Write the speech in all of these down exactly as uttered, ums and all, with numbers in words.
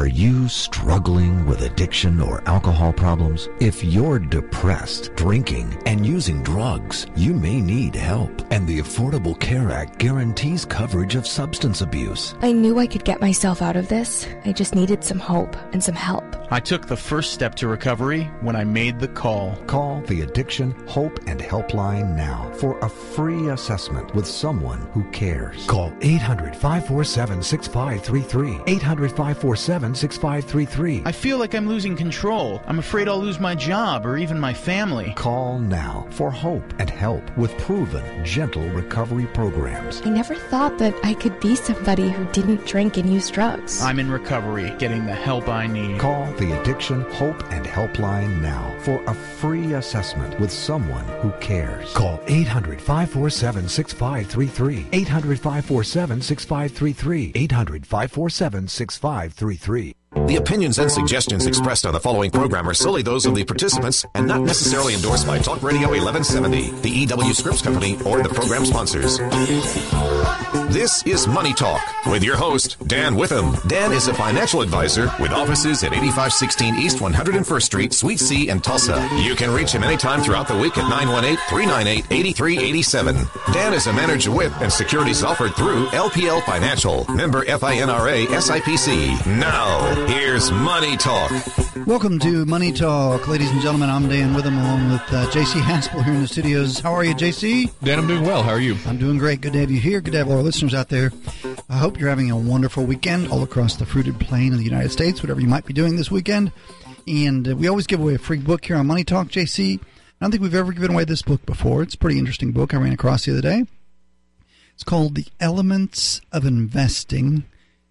Are you struggling with addiction or alcohol problems? If you're depressed, drinking, and using drugs, you may need help. And the Affordable Care Act guarantees coverage of substance abuse. I knew I could get myself out of this. I just needed some hope and some help. I took the first step to recovery when I made the call. Call the Addiction, Hope, and Helpline now for a free assessment with someone who cares. Call eight hundred, five four seven, six five three three. eight hundred, five four seven, six five three three. I feel like I'm losing control. I'm afraid I'll lose my job or even my family. Call now for hope and help with proven, gentle recovery programs. I never thought that I could be somebody who didn't drink and use drugs. I'm in recovery, getting the help I need. Call the Addiction, Hope, and Helpline now for a free assessment with someone who cares. Call eight hundred, five four seven, six five three three. eight hundred, five four seven, six five three three. eight hundred, five four seven, six five three three. The opinions and suggestions expressed on the following program are solely those of the participants and not necessarily endorsed by Talk Radio eleven seventy, the E W Scripps Company, or the program sponsors. This is Money Talk with your host, Dan Witham. Dan is a financial advisor with offices at eighty-five sixteen East one hundred first Street, Suite C in Tulsa. You can reach him anytime throughout the week at nine one eight, three nine eight, eight three eight seven. Dan is a manager with and securities offered through L P L Financial, member F I N R A S I P C. Now, here's Money Talk. Welcome to Money Talk, ladies and gentlemen. I'm Dan Witham along with uh, J C Haspel here in the studios. How are you, J C? Dan, I'm doing well. How are you? I'm doing great. Good to have you here. Good to have all our listeners out there. I hope you're having a wonderful weekend all across the fruited plain of the United States, whatever you might be doing this weekend. And uh, we always give away a free book here on Money Talk, J C. I don't think we've ever given away this book before. It's a pretty interesting book I ran across the other day. It's called The Elements of Investing,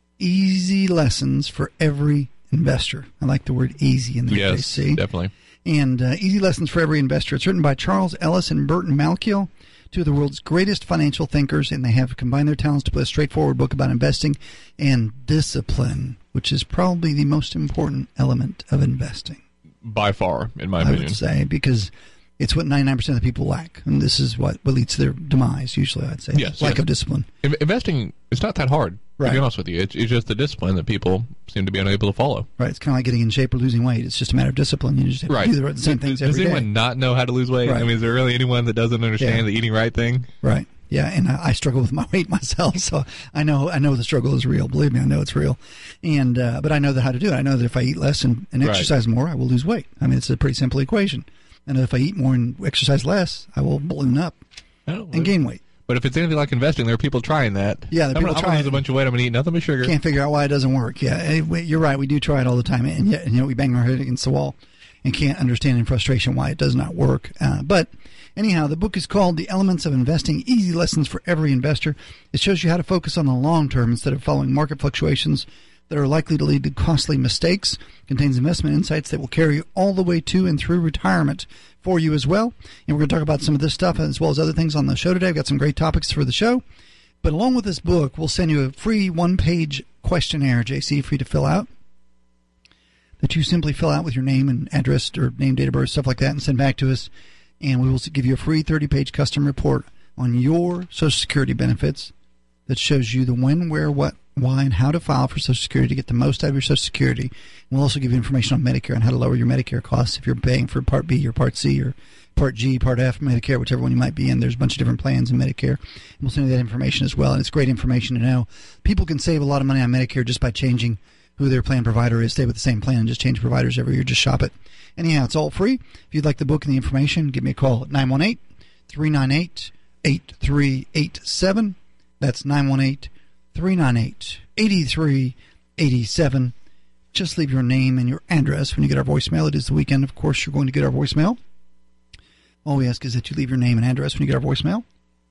Easy Lessons for Every Investor. I like the word easy in there, yes, J C. Definitely. And uh, Easy Lessons for Every Investor. It's written by Charles Ellis and Burton Malkiel, two of the world's greatest financial thinkers, and they have combined their talents to put a straightforward book about investing and discipline, which is probably the most important element of investing. By far, in my I opinion. I would say, because it's what ninety-nine percent of the people lack, and this is what, what leads to their demise, usually, I'd say. Yes, lack yes. of discipline. In- investing is not that hard, right. to be honest with you. It's, it's just the discipline that people seem to be unable to follow. Right. It's kind of like getting in shape or losing weight. It's just a matter of discipline. You just have right. to do the, the same things Does every day. Does anyone not know how to lose weight? Right. I mean, is there really anyone that doesn't understand yeah. the eating right thing? Right. Yeah, and I, I struggle with my weight myself, so I know I know the struggle is real. Believe me, I know it's real. And uh, but I know that how to do it. I know that if I eat less and, and exercise right. more, I will lose weight. I mean, it's a pretty simple equation. And if I eat more and exercise less, I will balloon up oh, and gain weight. But if it's anything like investing, there are people trying that. Yeah, the people I'm gonna, trying. I'm gonna lose a bunch of weight. I'm going to eat nothing but sugar. Can't figure out why it doesn't work. Yeah, you're right. We do try it all the time, and yet you know we bang our head against the wall and can't understand in frustration why it does not work. Uh, but anyhow, the book is called The Elements of Investing, Easy Lessons for Every Investor. It shows you how to focus on the long term instead of following market fluctuations that are likely to lead to costly mistakes. It contains investment insights that will carry you all the way to and through retirement for you as well. And we're going to talk about some of this stuff as well as other things on the show today. We've got some great topics for the show. But along with this book, we'll send you a free one-page questionnaire, J C, for you to fill out, that you simply fill out with your name and address or name, date of birth, stuff like that, and send back to us. And we will give you a free thirty-page custom report on your Social Security benefits that shows you the when, where, what, why, and how to file for Social Security to get the most out of your Social Security. And we'll also give you information on Medicare and how to lower your Medicare costs if you're paying for Part B or Part C or Part G, Part F, Medicare, whichever one you might be in. There's a bunch of different plans in Medicare. And we'll send you that information as well. And it's great information to know. People can save a lot of money on Medicare just by changing who their plan provider is. Stay with the same plan and just change providers every year. Just shop it. Anyhow, it's all free. If you'd like the book and the information, give me a call at nine one eight, three nine eight, eight three eight seven. That's nine one eight, three nine eight, eight three eight seven. Just leave your name and your address when you get our voicemail. It is the weekend. Of course, you're going to get our voicemail. All we ask is that you leave your name and address when you get our voicemail.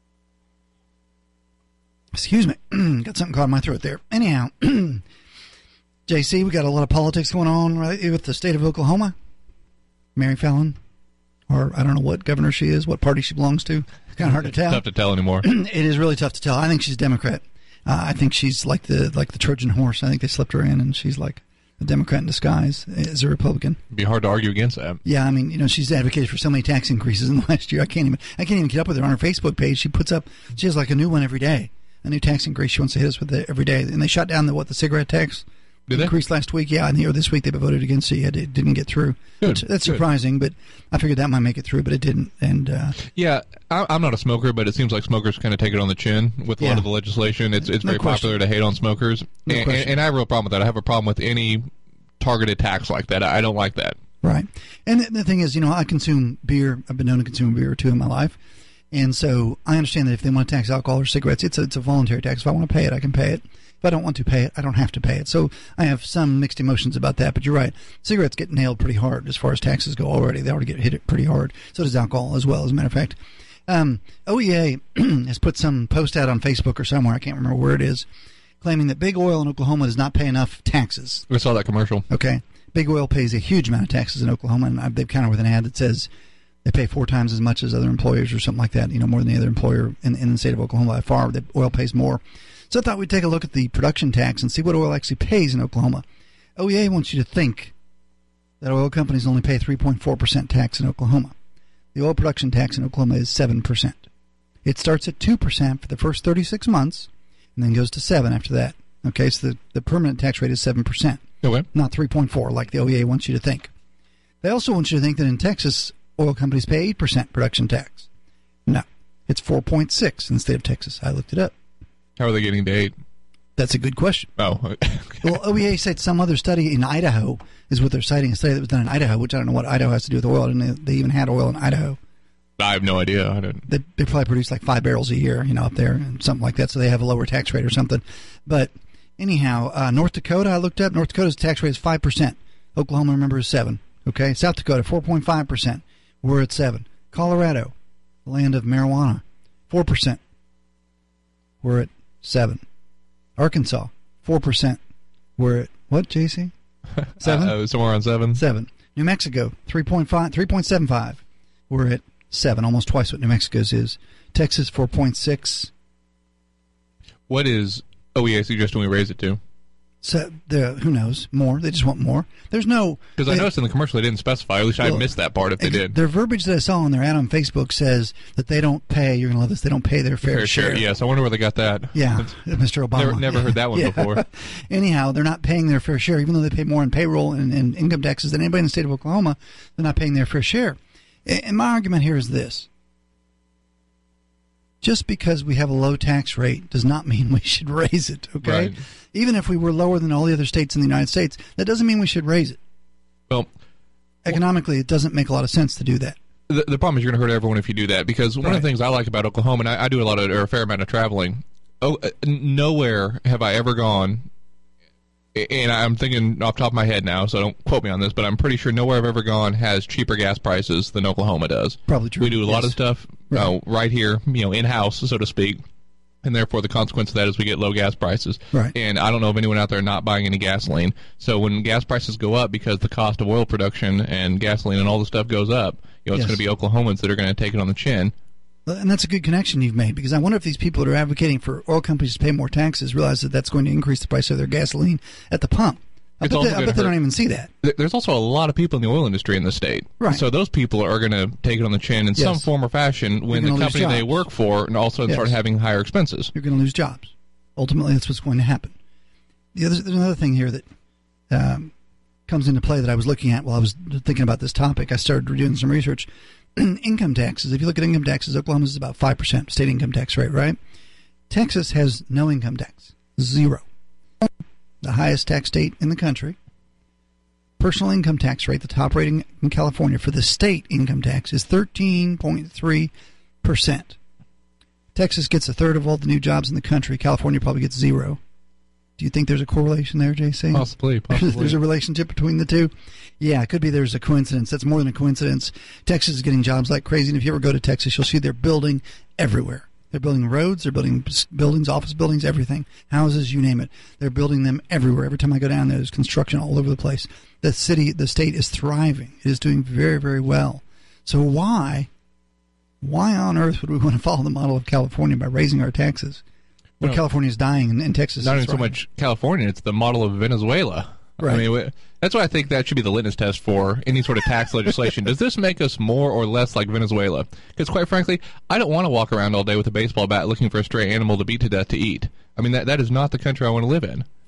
Excuse me. Got something caught in my throat there. Anyhow, J C, we got a lot of politics going on right with the state of Oklahoma. Mary Fallon, or I don't know what governor she is, what party she belongs to. It's kind of hard to tell. It's tough to tell anymore. It is really tough to tell. I think she's Democrat. Uh, I think she's like the like the Trojan horse. I think they slipped her in, and she's like a Democrat in disguise as a Republican. It'd be hard to argue against that. Yeah, I mean, you know, she's advocated for so many tax increases in the last year. I can't even I can't even keep up with her on her Facebook page. She puts up, she has like a new one every day, a new tax increase she wants to hit us with it every day. And they shot down the what the cigarette tax Did they? increased last week. Yeah, and here this week they voted against it. Yet it didn't get through. Good, Which, that's good. surprising, but I figured that might make it through, but it didn't. And uh, Yeah, I, I'm not a smoker, but it seems like smokers kind of take it on the chin with a Yeah. lot of the legislation. It's it's No very question. popular to hate on smokers, No and, question. and, and I have a real problem with that. I have a problem with any targeted tax like that. I, I don't like that. right. And the, the thing is, you know, I consume beer. I've been known to consume a beer or two in my life. And so I understand that if they want to tax alcohol or cigarettes, it's a, it's a voluntary tax. If I want to pay it, I can pay it. If I don't want to pay it, I don't have to pay it. So I have some mixed emotions about that. But you're right. Cigarettes get nailed pretty hard as far as taxes go already. They already get hit it pretty hard. So does alcohol as well, as a matter of fact. Um, O E A has put some post out on Facebook or somewhere, I can't remember where it is, claiming that big oil in Oklahoma does not pay enough taxes. We saw that commercial. Okay. Big oil pays a huge amount of taxes in Oklahoma, and I- they've countered with an ad that says they pay four times as much as other employers or something like that, you know, more than the other employer in, in the state of Oklahoma by far. The oil pays more. So I thought we'd take a look at the production tax and see what oil actually pays in Oklahoma. O E A wants you to think that oil companies only pay three point four percent tax in Oklahoma. The oil production tax in Oklahoma is seven percent. It starts at two percent for the first thirty-six months and then goes to seven after that. Okay, so the, the permanent tax rate is seven percent. Okay. Not three point four like the O E A wants you to think. They also want you to think that in Texas, oil companies pay eight percent production tax. No, it's four point six in the state of Texas. I looked it up. How are they getting to eight? That's a good question. Oh. Well, O E A said some other study in Idaho is what they're citing, a study that was done in Idaho, which I don't know what Idaho has to do with oil, and they, they even had oil in Idaho. I have no idea. I didn't. They, they probably produce like five barrels a year, you know, up there, and something like that, so they have a lower tax rate or something. But anyhow, uh, North Dakota, I looked up, North Dakota's tax rate is five percent. Oklahoma, remember, is seven. Okay, South Dakota, four point five percent. We're at seven. Colorado, the land of marijuana, four percent. We're at seven. Arkansas, four percent. We're at, what, J C? Seven? Uh, somewhere around seven. Seven. New Mexico, three point five, three point seven five. We're at seven, almost twice what New Mexico's is. Texas, four point six. What is O E A suggesting we raise it to? So, the, who knows? More. They just want more. There's no... Because I they- noticed in the commercial they didn't specify. At least I Well, missed that part if they ex- did. Their verbiage that I saw on their ad on Facebook says that they don't pay, you're going to love this, they don't pay their fair, Fair share. Yes, I wonder where they got that. Yeah, Mister Obama. Never, never heard that one Yeah. before. Anyhow, they're not paying their fair share, even though they pay more in payroll and, and income taxes than anybody in the state of Oklahoma. They're not paying their fair share. A- And my argument here is this. Just because we have a low tax rate does not mean we should raise it, okay? Right. Even if we were lower than all the other states in the United States, that doesn't mean we should raise it. Well, Economically, it doesn't make a lot of sense to do that. the, the problem is you're going to hurt everyone if you do that. Because one of Right. the things I like about Oklahoma, and I, I do a lot of, or a fair amount of traveling. Oh, uh, nowhere have I ever gone, and I'm thinking off the top of my head now, so don't quote me on this, but I'm pretty sure nowhere I've ever gone has cheaper gas prices than Oklahoma does. Probably true. We do a lot Yes. of stuff uh, right here, you know, in house, so to speak. And therefore, the consequence of that is we get low gas prices. Right. And I don't know of anyone out there not buying any gasoline. So when gas prices go up because the cost of oil production and gasoline and all the stuff goes up, you know, it's Yes. going to be Oklahomans that are going to take it on the chin. And that's a good connection you've made, because I wonder if these people that are advocating for oil companies to pay more taxes realize that that's going to increase the price of their gasoline at the pump. I It's bet, also they, I gonna bet they don't hurt- even see that. Th- There's also a lot of people in the oil industry in the state. Right. So those people are going to take it on the chin in some Yes. form or fashion when the gonna lose company they jobs. work for and also Yes. start having higher expenses. You're going to lose jobs. Ultimately, that's what's going to happen. The other, there's another thing here that um, comes into play that I was looking at while I was thinking about this topic. I started doing some research. Income taxes. If you look at income taxes, Oklahoma's is about five percent state income tax rate, right? Texas has no income tax, zero. The highest tax state in the country. Personal income tax rate, the top rating in California for the state income tax is thirteen point three percent. Texas gets a third of all the new jobs in the country. California probably gets zero. Do you think there's a correlation there, J C? Possibly, possibly. There's a relationship between the two? Yeah, it could be there's a coincidence. That's more than a coincidence. Texas is getting jobs like crazy, and if you ever go to Texas, you'll see they're building everywhere. They're building roads, they're building buildings, office buildings, everything. Houses, you name it. They're building them everywhere. Every time I go down there, there's construction all over the place. The city, the state is thriving. It is doing very, very well. So why, why on earth would we want to follow the model of California by raising our taxes? When No. California is dying and, and Texas Not is even so thriving? much California, it's the model of Venezuela. Right. I mean, we- that's why I think that should be the litmus test for any sort of tax legislation. Does this make us more or less like Venezuela? Because quite frankly, I don't want to walk around all day with a baseball bat looking for a stray animal to beat to death to eat. I mean, that that is not the country I want to live in.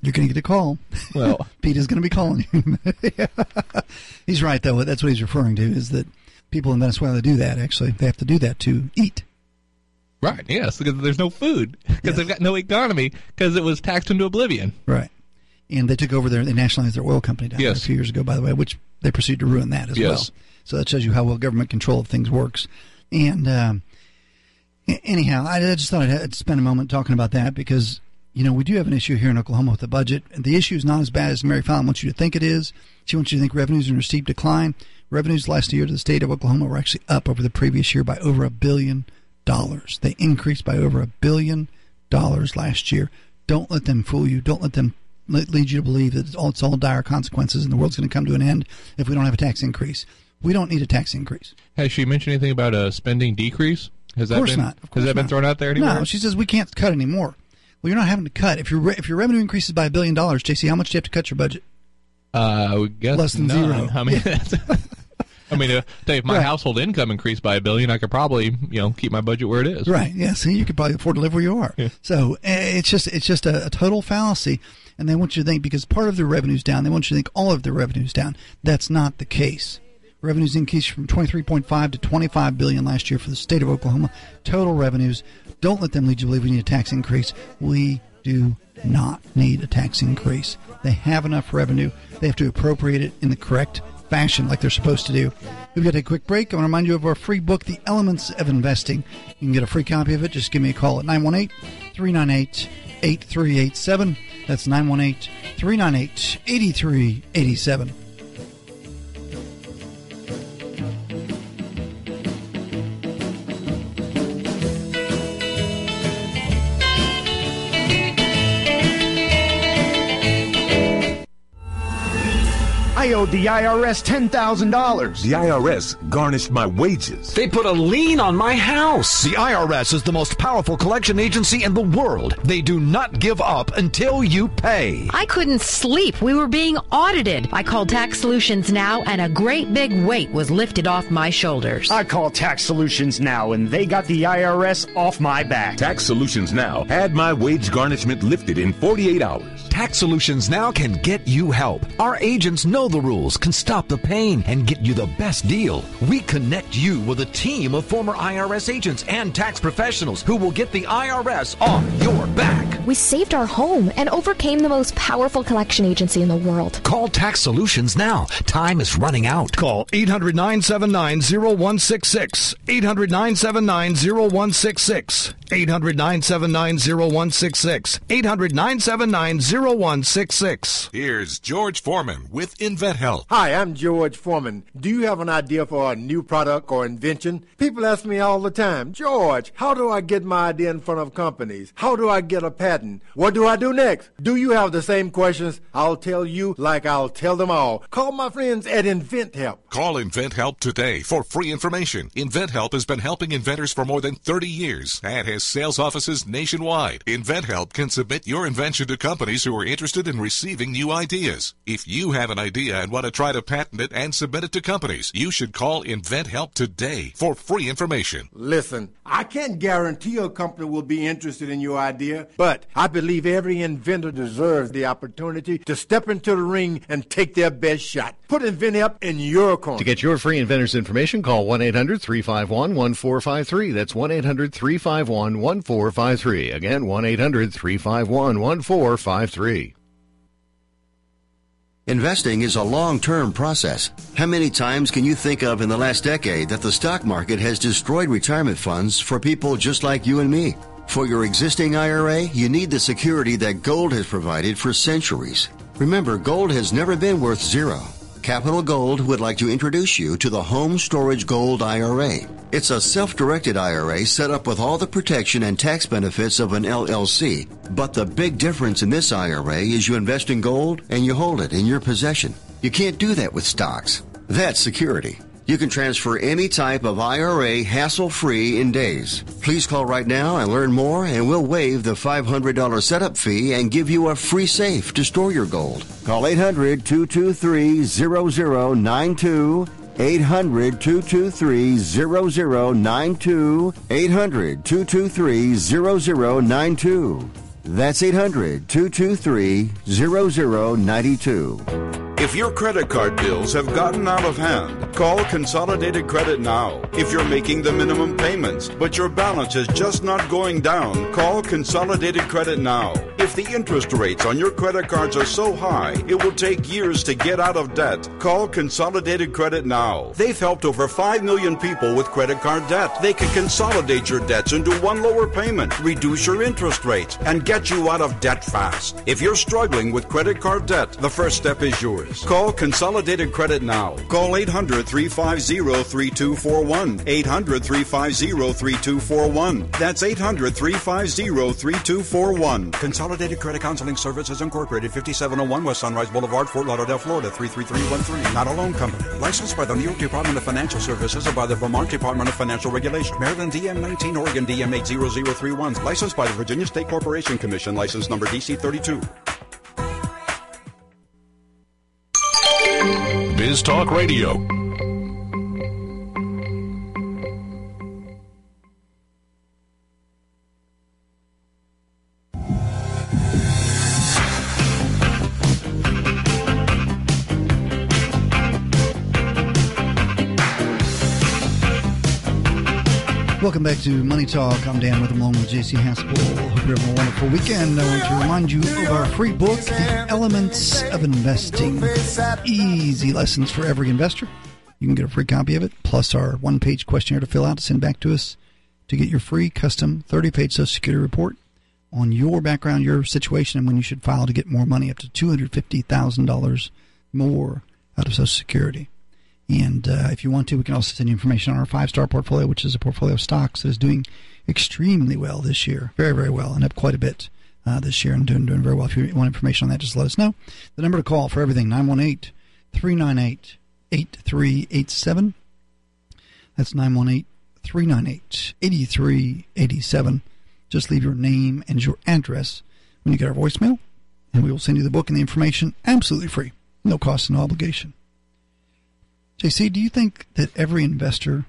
You're going to get a call. Well, Pete is going to be calling you. He's right, though. That's what he's referring to, is that people in Venezuela do that, actually. They have to do that to eat. Right, yes, because there's no food, because Yes. they've got no economy, because it was taxed into oblivion. Right. And they took over their, they nationalized their oil company down there Yes. a few years ago, by the way, which they proceeded to ruin that as Yes. well. So that shows you how well government control of things works. And um, a- anyhow, I just thought I'd, I'd spend a moment talking about that because, you know, we do have an issue here in Oklahoma with the budget. And the issue is not as bad as Mary Fallon wants you to think it is. She wants you to think revenues are in a steep decline. Revenues last year to the state of Oklahoma were actually up over the previous year by over a billion dollars. They increased by over a billion dollars last year. Don't let them fool you. Don't let them lead you to believe that it's all, it's all dire consequences and the world's going to come to an end if we don't have a tax increase. We don't need a tax increase. Has she mentioned anything about a spending decrease? Has that Of course been, not. Of course has that been not. thrown out there anywhere? No, she says we can't cut anymore. Well, you're not having to cut. If your re- if your revenue increases by a billion dollars, J C, how much do you have to cut your budget? Uh, I would guess Less than none. zero. I mean, that's, I mean, uh, tell you, if my Right. household income increased by a billion, I could probably, you know, keep my budget where it is. Right. Yeah. See, you could probably afford to live where you are. Yeah. So eh, it's just it's just a, a total fallacy, and they want you to think because part of their revenue's down, they want you to think all of their revenue's down. That's not the case. Revenues increased from twenty-three point five to twenty-five billion last year for the state of Oklahoma. Total revenues. Don't let them lead you to believe we need a tax increase. We do not need a tax increase. They have enough revenue. They have to appropriate it in the correct fashion like they're supposed to do. We've got to take a quick break. I want to remind you of our free book, The Elements of Investing. You can get a free copy of it. Just give me a call at nine one eight, three nine eight, eight three eight seven. That's nine one eight, three nine eight, eight three eight seven. I owed the I R S ten thousand dollars. The I R S garnished my wages. They put a lien on my house. The I R S is the most powerful collection agency in the world. They do not give up until you pay. I couldn't sleep. We were being audited. I called Tax Solutions Now, and a great big weight was lifted off my shoulders. I called Tax Solutions Now, and they got the I R S off my back. Tax Solutions Now had my wage garnishment lifted in forty-eight hours. Tax Solutions Now can get you help. Our agents know the rules, can stop the pain, and get you the best deal. We connect you with a team of former I R S agents and tax professionals who will get the I R S off your back. We saved our home and overcame the most powerful collection agency in the world. Call Tax Solutions now. Time is running out. Call eight hundred, nine seven nine, zero one six six. eight hundred, nine seven nine, zero one six six. eight hundred, nine seven nine, zero one six six. eight hundred, nine seven nine, zero one six six. Here's George Foreman with InventHelp. Hi, I'm George Foreman. Do you have an idea for a new product or invention? People ask me all the time, George, how do I get my idea in front of companies? How do I get a patent? What do I do next? Do you have the same questions? I'll tell you like I'll tell them all. Call my friends at InventHelp. Call InventHelp today for free information. InventHelp has been helping inventors for more than thirty years and has sales offices nationwide. InventHelp can submit your invention to companies who are interested in receiving new ideas. If you have an idea and want to try to patent it and submit it to companies, you should call InventHelp today for free information. Listen, I can't guarantee a company will be interested in your idea, but I believe every inventor deserves the opportunity to step into the ring and take their best shot. Put InventHelp in your corner. To get your free inventors information, call one eight hundred, three five one, one four five three. That's one eight hundred, three five one, one four five three. Again, one eight hundred, three five one, one four five three. Investing is a long-term process. How many times can you think of in the last decade that the stock market has destroyed retirement funds for people just like you and me? For your existing I R A, you need the security that gold has provided for centuries. Remember, gold has never been worth zero. Capital Gold would like to introduce you to the Home Storage Gold I R A. It's a self-directed I R A set up with all the protection and tax benefits of an L L C. But the big difference in this I R A is you invest in gold and you hold it in your possession. You can't do that with stocks. That's security. You can transfer any type of I R A hassle-free in days. Please call right now and learn more, and we'll waive the five hundred dollars setup fee and give you a free safe to store your gold. Call eight hundred, two two three, zero zero nine two. eight hundred, two two three, zero zero nine two. eight hundred, two two three, zero zero nine two. That's eight hundred, two two three, zero zero nine two. If your credit card bills have gotten out of hand, call Consolidated Credit now. If you're making the minimum payments, but your balance is just not going down, call Consolidated Credit now. If the interest rates on your credit cards are so high, it will take years to get out of debt. Call Consolidated Credit now. They've helped over five million people with credit card debt. They can consolidate your debts into one lower payment, reduce your interest rates, and get you out of debt fast. If you're struggling with credit card debt, the first step is yours. Call Consolidated Credit now. Call eight hundred, three five zero, three two four one. eight hundred, three five zero, three two four one. That's eight hundred, three five zero, three two four one. Consolidated Credit Counseling Services Incorporated, fifty-seven oh one West Sunrise Boulevard, Fort Lauderdale, Florida, three three three one three. Not a loan company. Licensed by the New York Department of Financial Services and by the Vermont Department of Financial Regulation. Maryland D M nineteen, Oregon D M eight zero zero three one. Licensed by the Virginia State Corporation Commission. License number D C thirty-two. Biz Talk Radio. Welcome back to Money Talk. I'm Dan Witham along with J C Haspel. Hope you're having a wonderful weekend. I want to remind you of our free book, The Elements of Investing. Easy lessons for every investor. You can get a free copy of it, plus our one-page questionnaire to fill out to send back to us to get your free custom thirty-page Social Security report on your background, your situation, and when you should file to get more money, up to two hundred fifty thousand dollars more out of Social Security. And uh, if you want to, we can also send you information on our five-star portfolio, which is a portfolio of stocks that is doing extremely well this year. Very, very well, and up quite a bit uh, this year and doing, doing very well. If you want information on that, just let us know. The number to call for everything, nine one eight, three nine eight, eight three eight seven. That's nine one eight, three nine eight, eight three eight seven. Just leave your name and your address when you get our voicemail, and we will send you the book and the information absolutely free. No cost and no obligation. J C, do you think that every investor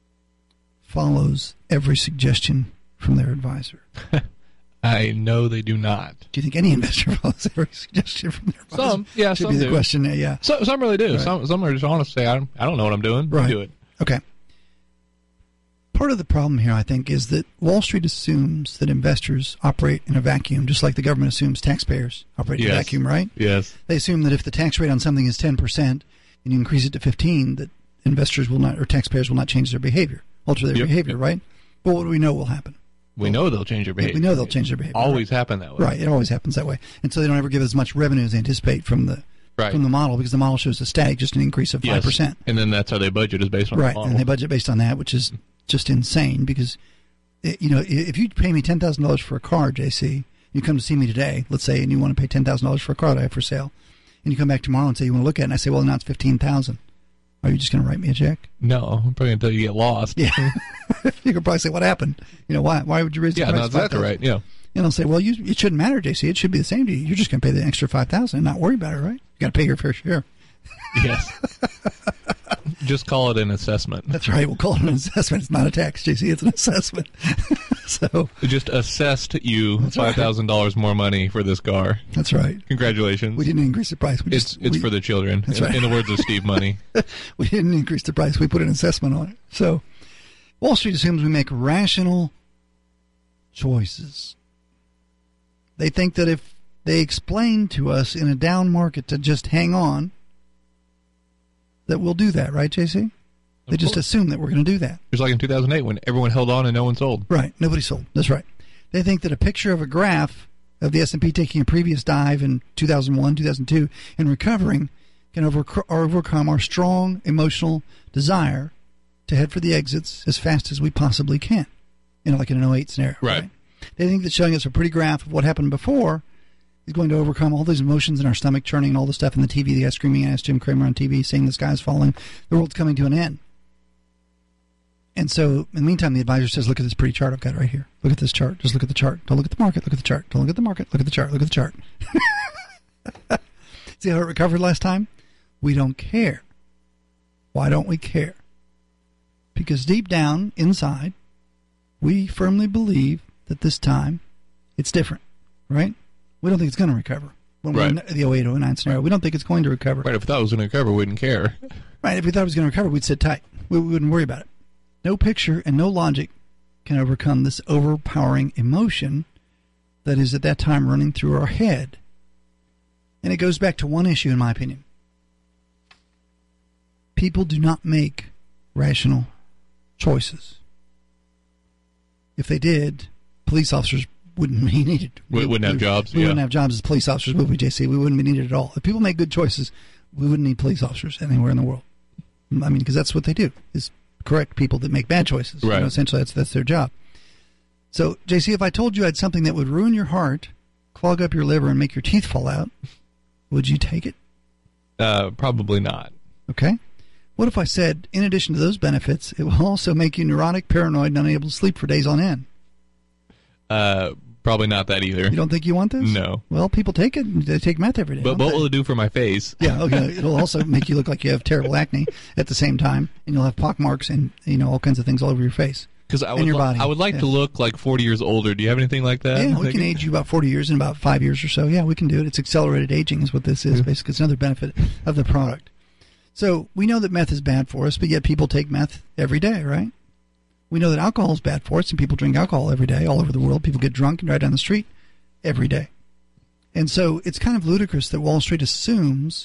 follows every suggestion from their advisor? I know they do not. Do you think any investor follows every suggestion from their advisor? Some, yeah, Should some be the do. question, yeah. So, some really do. Right. Some some are just honest say, I don't, I don't know what I'm doing. Right. Do it. Okay. Part of the problem here, I think, is that Wall Street assumes that investors operate in a vacuum, just like the government assumes taxpayers operate in Yes. a vacuum, right? Yes. They assume that if the tax rate on something is ten percent and you increase it to fifteen, that investors will not, or taxpayers will not change their behavior, alter their Yep. behavior, right? But what do we know will happen? We know they'll change their behavior. We know they'll change their behavior. Always right? happen that way. Right. It always happens that way. And so they don't ever give as much revenue as they anticipate from the Right. from the model, because the model shows a static, just an increase of Yes. five percent. And then that's how they budget, is based on Right. the model. And they budget based on that, which is just insane, because, you know, if you pay me ten thousand dollars for a car, J C, you come to see me today, let's say, and you want to pay ten thousand dollars for a car that I have for sale, and you come back tomorrow and say you want to look at it, and I say, well, now it's fifteen thousand dollars. Are you just going to write me a check? No, I'm probably until you get lost. Yeah. You could probably say, what happened? You know, why Why would you raise the Yeah, price? no, exactly right. Yeah. And I'll say, well, you, it shouldn't matter, J C. It should be the same to you. You're just going to pay the extra five thousand dollars and not worry about it, right? You got to pay your fair share. Yes. Just call it an assessment. That's right. We'll call it an assessment. It's not a tax, J C. It's an assessment. So We just assessed you That's five thousand dollars more money for this car. That's right. Congratulations. We didn't increase the price. We It's just, it's we, for the children. That's In, right. in the words of Steve Money. we didn't increase the price. We put an assessment on it. So Wall Street assumes we make rational choices. They think that if they explain to us in a down market to just hang on, that we'll do that, right, J C? They just assume that we're going to do that. It was like in two thousand eight when everyone held on and no one sold. Right. Nobody sold. That's right. They think that a picture of a graph of the S and P taking a previous dive in two thousand one, two thousand two, and recovering can over- overcome our strong emotional desire to head for the exits as fast as we possibly can. You know, like in an oh eight scenario. Right. Right? They think that showing us a pretty graph of what happened before is going to overcome all those emotions in our stomach churning and all the stuff in the T V, the guy screaming at us, Jim Cramer on T V, saying the sky's falling, the world's coming to an end. And so, in the meantime, the advisor says, look at this pretty chart I've got right here. Look at this chart. Just look at the chart. Don't look at the market. Look at the chart. Don't look at the market. Look at the chart. Look at the chart. See how it recovered last time? We don't care. Why don't we care? Because deep down, inside, we firmly believe that this time it's different, right? We don't think it's going to recover. When Right. we're in the oh eight oh nine scenario, we don't think it's going to recover. Right. If we thought it was going to recover, we wouldn't care. Right. If we thought it was going to recover, we'd sit tight. We, we wouldn't worry about it. No picture and no logic can overcome this overpowering emotion that is at that time running through our head. And it goes back to one issue, in my opinion. People do not make rational choices. If they did, police officers wouldn't be needed. We wouldn't have jobs. We yeah. wouldn't have jobs as police officers, would we, J C? We wouldn't be needed at all. If people make good choices, we wouldn't need police officers anywhere in the world. I mean, because that's what they do, is correct people that make bad choices. Right. You know, essentially, that's, that's their job. So, J C, if I told you I had something that would ruin your heart, clog up your liver, and make your teeth fall out, would you take it? Uh, probably not. Okay. What if I said, in addition to those benefits, it will also make you neurotic, paranoid, and unable to sleep for days on end? Uh, probably not that either. You don't think you want this? No. Well, people take it. They take meth every day. But don't what they? will it do for my face? Yeah, okay. It'll also make you look like you have terrible acne at the same time, and you'll have pock marks and, you know, all kinds of things all over your face. Because I and would, your li- body. I would like Yeah. to look like forty years older. Do you have anything like that? Yeah, we Like- can age you about forty years in about five years or so. Yeah, we can do it. It's accelerated aging is what this is, basically. It's another benefit of the product. So we know that meth is bad for us, but yet people take meth every day, right? We know that alcohol is bad for us, and people drink alcohol every day all over the world. People get drunk and drive down the street every day. And so it's kind of ludicrous that Wall Street assumes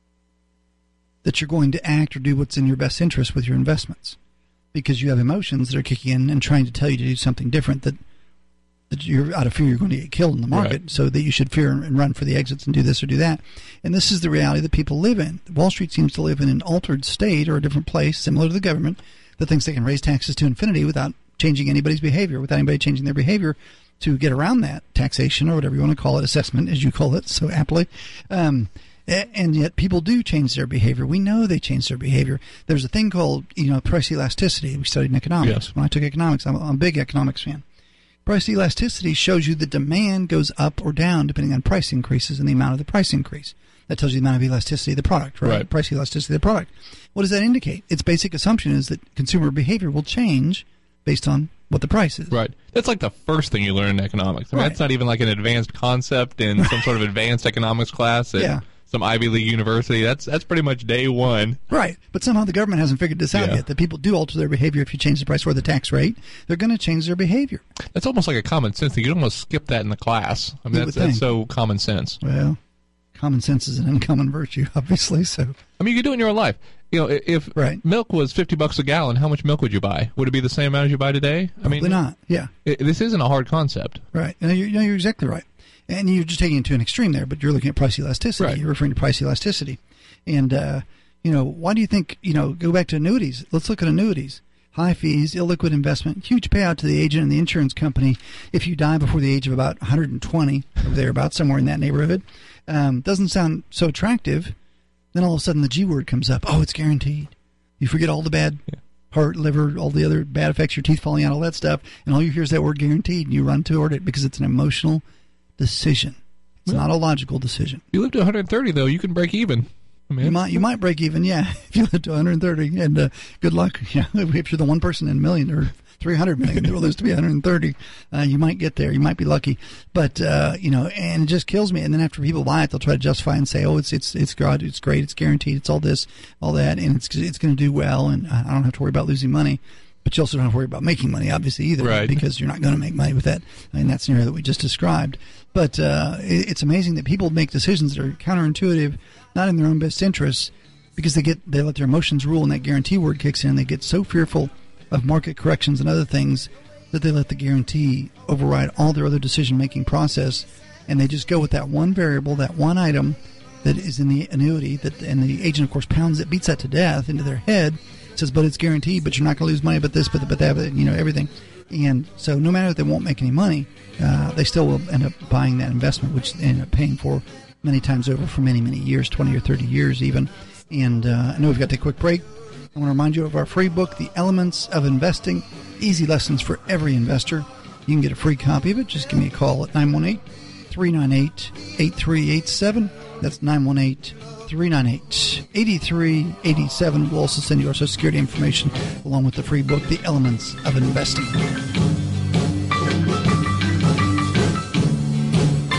that you're going to act or do what's in your best interest with your investments, because you have emotions that are kicking in and trying to tell you to do something different, that that you're out of fear you're going to get killed in the market, Right. so that you should fear and run for the exits and do this or do that. And this is the reality that people live in. Wall Street seems to live in an altered state or a different place, similar to the government, that thinks they can raise taxes to infinity without changing anybody's behavior, without anybody changing their behavior to get around that taxation or whatever you want to call it, assessment, as you call it so aptly. Um, a- and yet people do change their behavior. We know they change their behavior. There's a thing called, you know, price elasticity. We studied in economics. Yes. When I took economics, I'm, I'm a big economics fan. Price elasticity shows you the demand goes up or down depending on price increases and the amount of the price increase. That tells you the amount of elasticity of the product, right? Right. Price elasticity of the product. What does that indicate? Its basic assumption is that consumer behavior will change based on what the price is. Right. That's like the first thing you learn in economics. I mean, Right. that's not even like an advanced concept in some sort of advanced economics class at Yeah. some Ivy League university. That's that's pretty much day one. Right. But somehow the government hasn't figured this out Yeah. yet, that people do alter their behavior if you change the price or the tax rate. They're going to change their behavior. That's almost like a common sense thing. You don't almost skip that in the class. I mean, You that's, would that's think. so common sense. Well, common sense is an uncommon virtue, obviously. So I mean, you could do it in your own life. You know, i- if Right. milk was fifty bucks a gallon, how much milk would you buy? Would it be the same amount as you buy today? I mean, probably not. Yeah. i this isn't a hard concept. Right. No, you're, no, you're exactly right. And you're just taking it to an extreme there, but you're looking at price elasticity. Right. You're referring to price elasticity. And, uh, you know, why do you think, you know, go back to annuities. Let's look at annuities. High fees, illiquid investment, huge payout to the agent and the insurance company if you die before the age of about one hundred twenty, or thereabouts, somewhere in that neighborhood. Um, doesn't sound so attractive. Then all of a sudden the G word comes up. Oh, it's guaranteed. You forget all the bad Yeah. heart, liver, all the other bad effects, your teeth falling out, all that stuff, and all you hear is that word guaranteed, and you run toward it because it's an emotional decision. It's Yeah. not a logical decision. If you live to one hundred thirty, though, you can break even. I mean, You might you might break even, yeah, if you live to one hundred thirty, and uh, good luck. Yeah, if you're the one person in a million or three hundred million, there will lose to be one hundred thirty. Uh, you might get there. You might be lucky, but uh, you know, and it just kills me. And then after people buy it, they'll try to justify and say, "Oh, it's it's it's God, it's great, it's guaranteed, it's all this, all that, and it's it's going to do well, and I don't have to worry about losing money." But you also don't have to worry about making money, obviously, either, Right. because you're not going to make money with that in that scenario that we just described. But uh, it, it's amazing that people make decisions that are counterintuitive, not in their own best interests, because they get they let their emotions rule, and that guarantee word kicks in. They get so fearful of market corrections and other things that they let the guarantee override all their other decision-making process, and they just go with that one variable, that one item that is in the annuity, that and the agent, of course, pounds it, beats that to death into their head, says, but it's guaranteed, but you're not going to lose money, but this, but, but that, you know, everything. And so no matter if they won't make any money, uh, they still will end up buying that investment, which they end up paying for many times over for many, many years, twenty or thirty years even. And uh, I know we've got to take a quick break. I want to remind you of our free book, The Elements of Investing, Easy Lessons for Every Investor. You can get a free copy of it. Just give me a call at nine one eight, three nine eight, eight three eight seven. That's nine one eight, three nine eight, eight three eight seven. We'll also send you our Social Security information along with the free book, The Elements of Investing.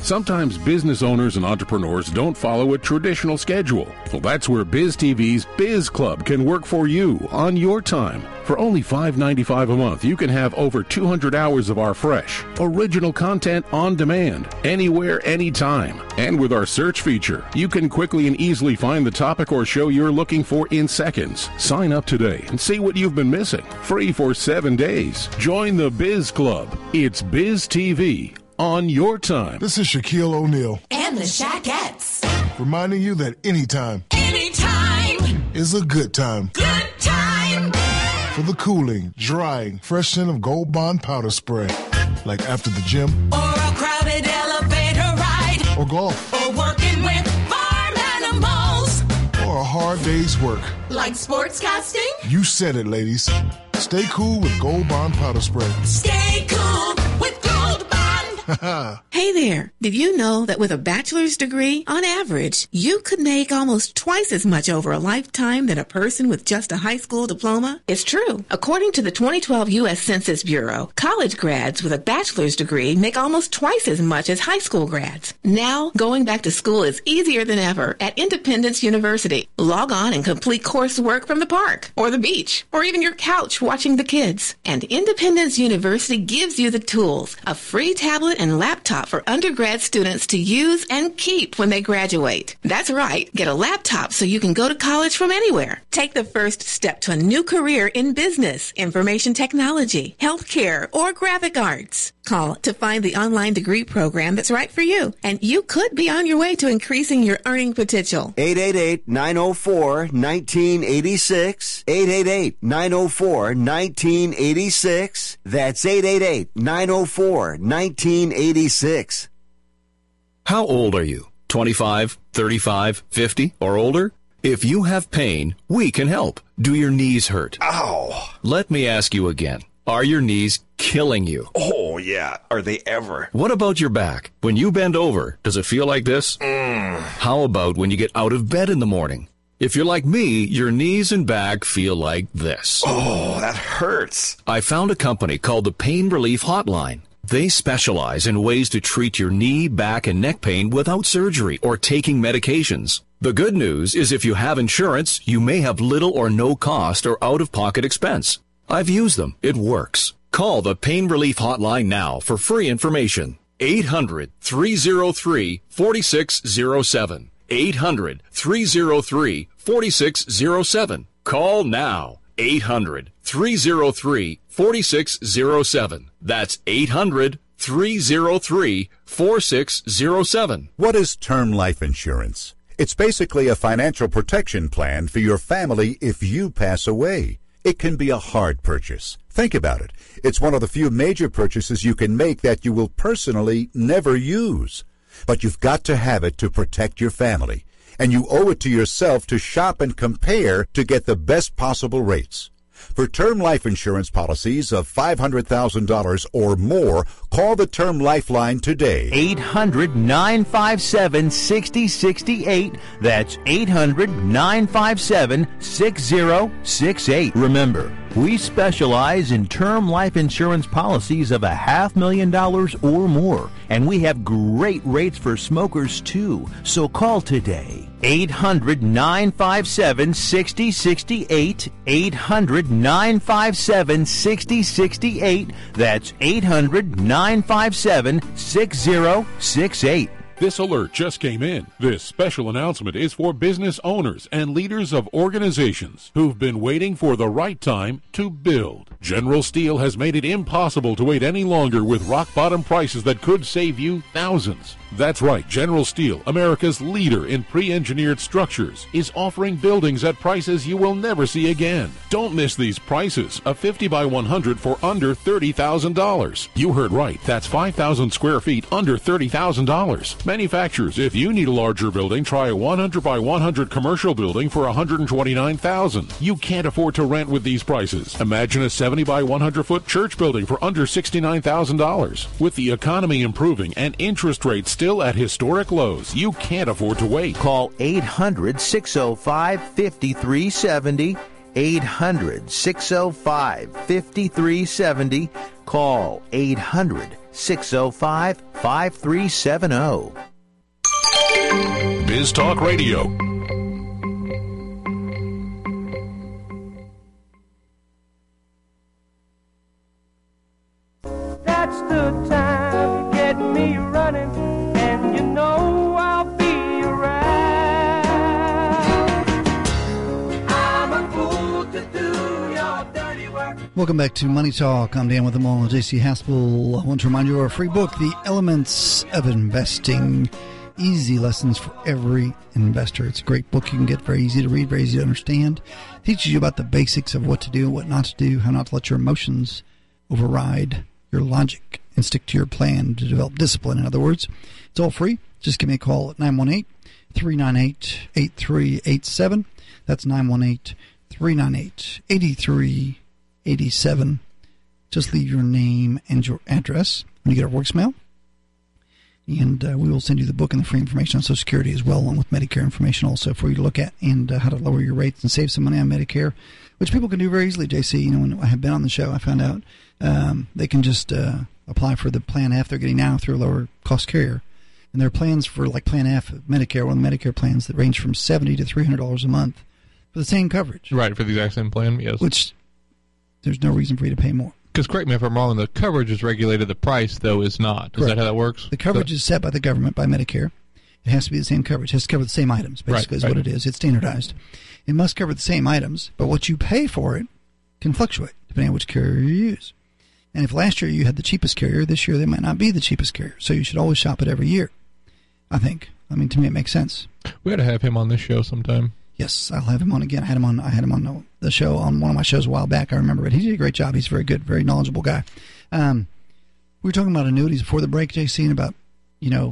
Sometimes business owners and entrepreneurs don't follow a traditional schedule. Well, that's where BizTV's Biz Club can work for you on your time. For only five dollars and ninety-five cents a month, you can have over two hundred hours of our fresh, original content on demand, anywhere, anytime. And with our search feature, you can quickly and easily find the topic or show you're looking for in seconds. Sign up today and see what you've been missing. Free for seven days. Join the Biz Club. It's BizTV on your time. This is Shaquille O'Neal. And the Shaquettes. Reminding you that anytime. Anytime. Is a good time. Good time. For the cooling, drying, fresh scent of Gold Bond powder spray. Like after the gym. Or a crowded elevator ride. Or golf. Or working with farm animals. Or a hard day's work. Like sportscasting. You said it, ladies. Stay cool with Gold Bond powder spray. Stay cool with Gold Bond. Hey there, did you know that with a bachelor's degree, on average, you could make almost twice as much over a lifetime than a person with just a high school diploma? It's true. According to the twenty twelve U S Census Bureau, college grads with a bachelor's degree make almost twice as much as high school grads. Now, going back to school is easier than ever at Independence University. Log on and complete coursework from the park, or the beach, or even your couch watching the kids. And Independence University gives you the tools, a free tablet and laptop for undergrad students to use and keep when they graduate. That's right. Get a laptop so you can go to college from anywhere. Take the first step to a new career in business, information technology, healthcare, or graphic arts. Call to find the online degree program that's right for you, and you could be on your way to increasing your earning potential. eight eight eight, nine oh four, one nine eight six. eight eight eight, nine oh four, one nine eight six. That's eight eight eight, nine oh four, one nine eight six. How old are you? twenty-five, thirty-five, fifty, or older? If you have pain, we can help. Do your knees hurt? Ow! Let me ask you again. Are your knees killing you? Oh, yeah. Are they ever? What about your back? When you bend over, does it feel like this? Mm. How about when you get out of bed in the morning? If you're like me, your knees and back feel like this. Oh, that hurts. I found a company called the Pain Relief Hotline. They specialize in ways to treat your knee, back, and neck pain without surgery or taking medications. The good news is if you have insurance, you may have little or no cost or out-of-pocket expense. I've used them. It works. Call the Pain Relief Hotline now for free information. eight hundred, three oh three, four six oh seven. eight hundred, three oh three, four six oh seven. Call now. eight hundred, three oh three, four six oh seven. That's eight hundred, three oh three, four six oh seven. What is term life insurance? It's basically a financial protection plan for your family if you pass away. It can be a hard purchase. Think about it. It's one of the few major purchases you can make that you will personally never use. But you've got to have it to protect your family. And you owe it to yourself to shop and compare to get the best possible rates. For term life insurance policies of five hundred thousand dollars or more, call the Term Lifeline today. eight hundred, nine five seven, six oh six eight. That's eight hundred, nine five seven, six oh six eight. Remember, we specialize in term life insurance policies of a half million dollars or more, and we have great rates for smokers too. So call today. eight hundred, nine five seven, six oh six eight. eight hundred, nine five seven, six oh six eight. That's eight hundred, nine five seven, six oh six eight. This alert just came in. This special announcement is for business owners and leaders of organizations who've been waiting for the right time to build. General Steel has made it impossible to wait any longer with rock-bottom prices that could save you thousands. That's right, General Steel, America's leader in pre-engineered structures, is offering buildings at prices you will never see again. Don't miss these prices. A fifty by one hundred for under thirty thousand dollars. You heard right. That's five thousand square feet under thirty thousand dollars. Manufacturers, if you need a larger building, try a one hundred by one hundred commercial building for one hundred twenty-nine thousand dollars. You can't afford to rent with these prices. Imagine a seventy by one hundred foot church building for under sixty-nine thousand dollars. With the economy improving and interest rates still at historic lows, you can't afford to wait. Call eight hundred, six oh five, five three seven oh. eight hundred, six oh five, five three seven oh. Call eight hundred, six oh five, five three seven oh. Biz Talk Radio. That's the time to get me running, and you know I'll be around. I'm a fool to do your dirty work. Welcome back to Money Talk. I'm Dan with them all, J C Haspel. I want to remind you of our free book, The Elements of Investing. Easy lessons for every investor. It's a great book. You can get very easy to read, very easy to understand. It teaches you about the basics of what to do, what not to do, how not to let your emotions override your logic and stick to your plan to develop discipline. In other words, it's all free. Just give me a call at nine one eight, three nine eight, eight three eight seven. That's nine one eight, three nine eight, eight three eight seven. Just leave your name and your address when you get our voicemail. And uh, we will send you the book and the free information on Social Security as well, along with Medicare information also for you to look at, and uh, how to lower your rates and save some money on Medicare, which people can do very easily, J C. You know, when I have been on the show, I found out um, they can just uh, apply for the Plan F they're getting now through a lower cost carrier. And there are plans for, like Plan F, Medicare, one of the Medicare plans that range from seventy dollars to three hundred dollars a month for the same coverage. Right, for the exact same plan, yes. Which there's no reason for you to pay more. Because, correct me if I'm wrong, the coverage is regulated, the price, though, is not. Is Correct. that how that works? The coverage so, is set by the government, by Medicare. It has to be the same coverage. It has to cover the same items, basically, right, is right. what it is. It's standardized. It must cover the same items, but what you pay for it can fluctuate, depending on which carrier you use. And if last year you had the cheapest carrier, this year they might not be the cheapest carrier. So you should always shop it every year, I think. I mean, to me, it makes sense. We ought to have him on this show sometime. Yes, I'll have him on again. I had him on. I had him on the show on one of my shows a while back. I remember it. He did a great job. He's very good, very knowledgeable guy. Um, we were talking about annuities before the break, J C, and about, you know,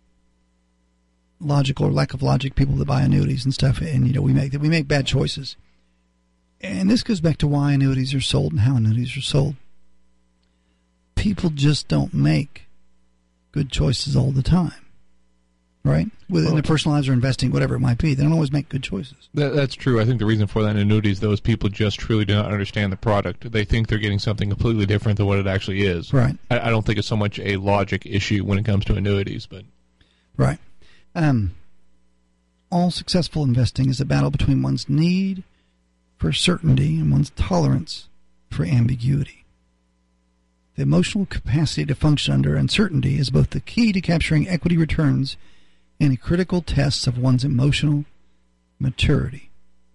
logical or lack of logic, people that buy annuities and stuff, and you know, we make we make bad choices. And this goes back to why annuities are sold and how annuities are sold. People just don't make good choices all the time. Right? Within their personal lives or investing, whatever it might be. They don't always make good choices. That, that's true. I think the reason for that in annuities, though, is people just truly do not understand the product. They think they're getting something completely different than what it actually is. Right. I, I don't think it's so much a logic issue when it comes to annuities. But Right. Um, all successful investing is a battle between one's need for certainty and one's tolerance for ambiguity. The emotional capacity to function under uncertainty is both the key to capturing equity returns and a critical test of one's emotional maturity.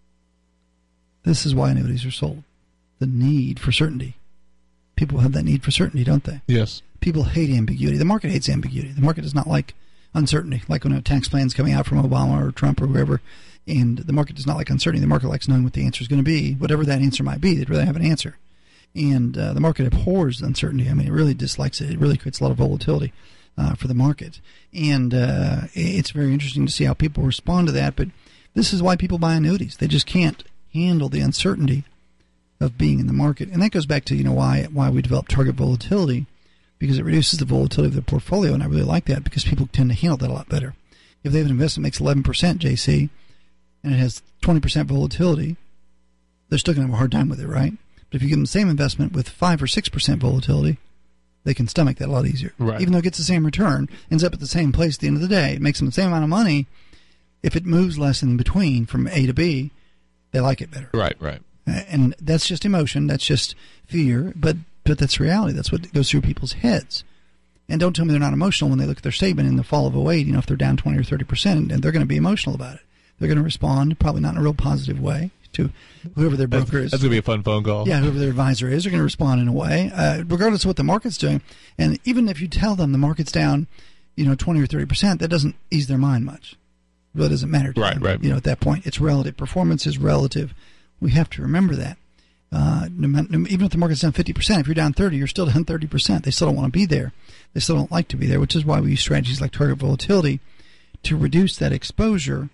This is why annuities are sold. The need for certainty. People have that need for certainty, don't they? Yes. People hate ambiguity. The market hates ambiguity. The market does not like uncertainty, like when a tax plan is coming out from Obama or Trump or whoever, and the market does not like uncertainty. The market likes knowing what the answer is going to be, whatever that answer might be. They'd rather have an answer. And uh, the market abhors uncertainty. I mean, it really dislikes it. It really creates a lot of volatility uh, for the market. And uh, it's very interesting to see how people respond to that. But this is why people buy annuities. They just can't handle the uncertainty of being in the market. And that goes back to, you know, why why we develop target volatility, because it reduces the volatility of their portfolio. And I really like that because people tend to handle that a lot better. If they have an investment that makes eleven percent, J C, and it has twenty percent volatility, they're still going to have a hard time with it, right? But if you give them the same investment with five or six percent volatility, they can stomach that a lot easier. Right. Even though it gets the same return, ends up at the same place at the end of the day. It makes them the same amount of money. If it moves less in between from A to B, they like it better. Right, right. And that's just emotion. That's just fear. But but that's reality. That's what goes through people's heads. And don't tell me they're not emotional when they look at their statement in the fall of oh eight. You know, if they're down twenty or thirty percent, and they're going to be emotional about it. They're going to respond, probably not in a real positive way, to whoever their broker that's, is. That's going to be a fun phone call. Yeah, whoever their advisor is, they're going to respond in a way, uh, regardless of what the market's doing. And even if you tell them the market's down, you know, twenty or thirty percent, that doesn't ease their mind much. It really doesn't matter to right, them. Right, You know, at that point, it's relative. Performance is relative. We have to remember that. Uh, no, no, even if the market's down fifty percent, if you're down thirty, you're still down thirty percent. They still don't want to be there. They still don't like to be there, which is why we use strategies like target volatility to reduce that exposure.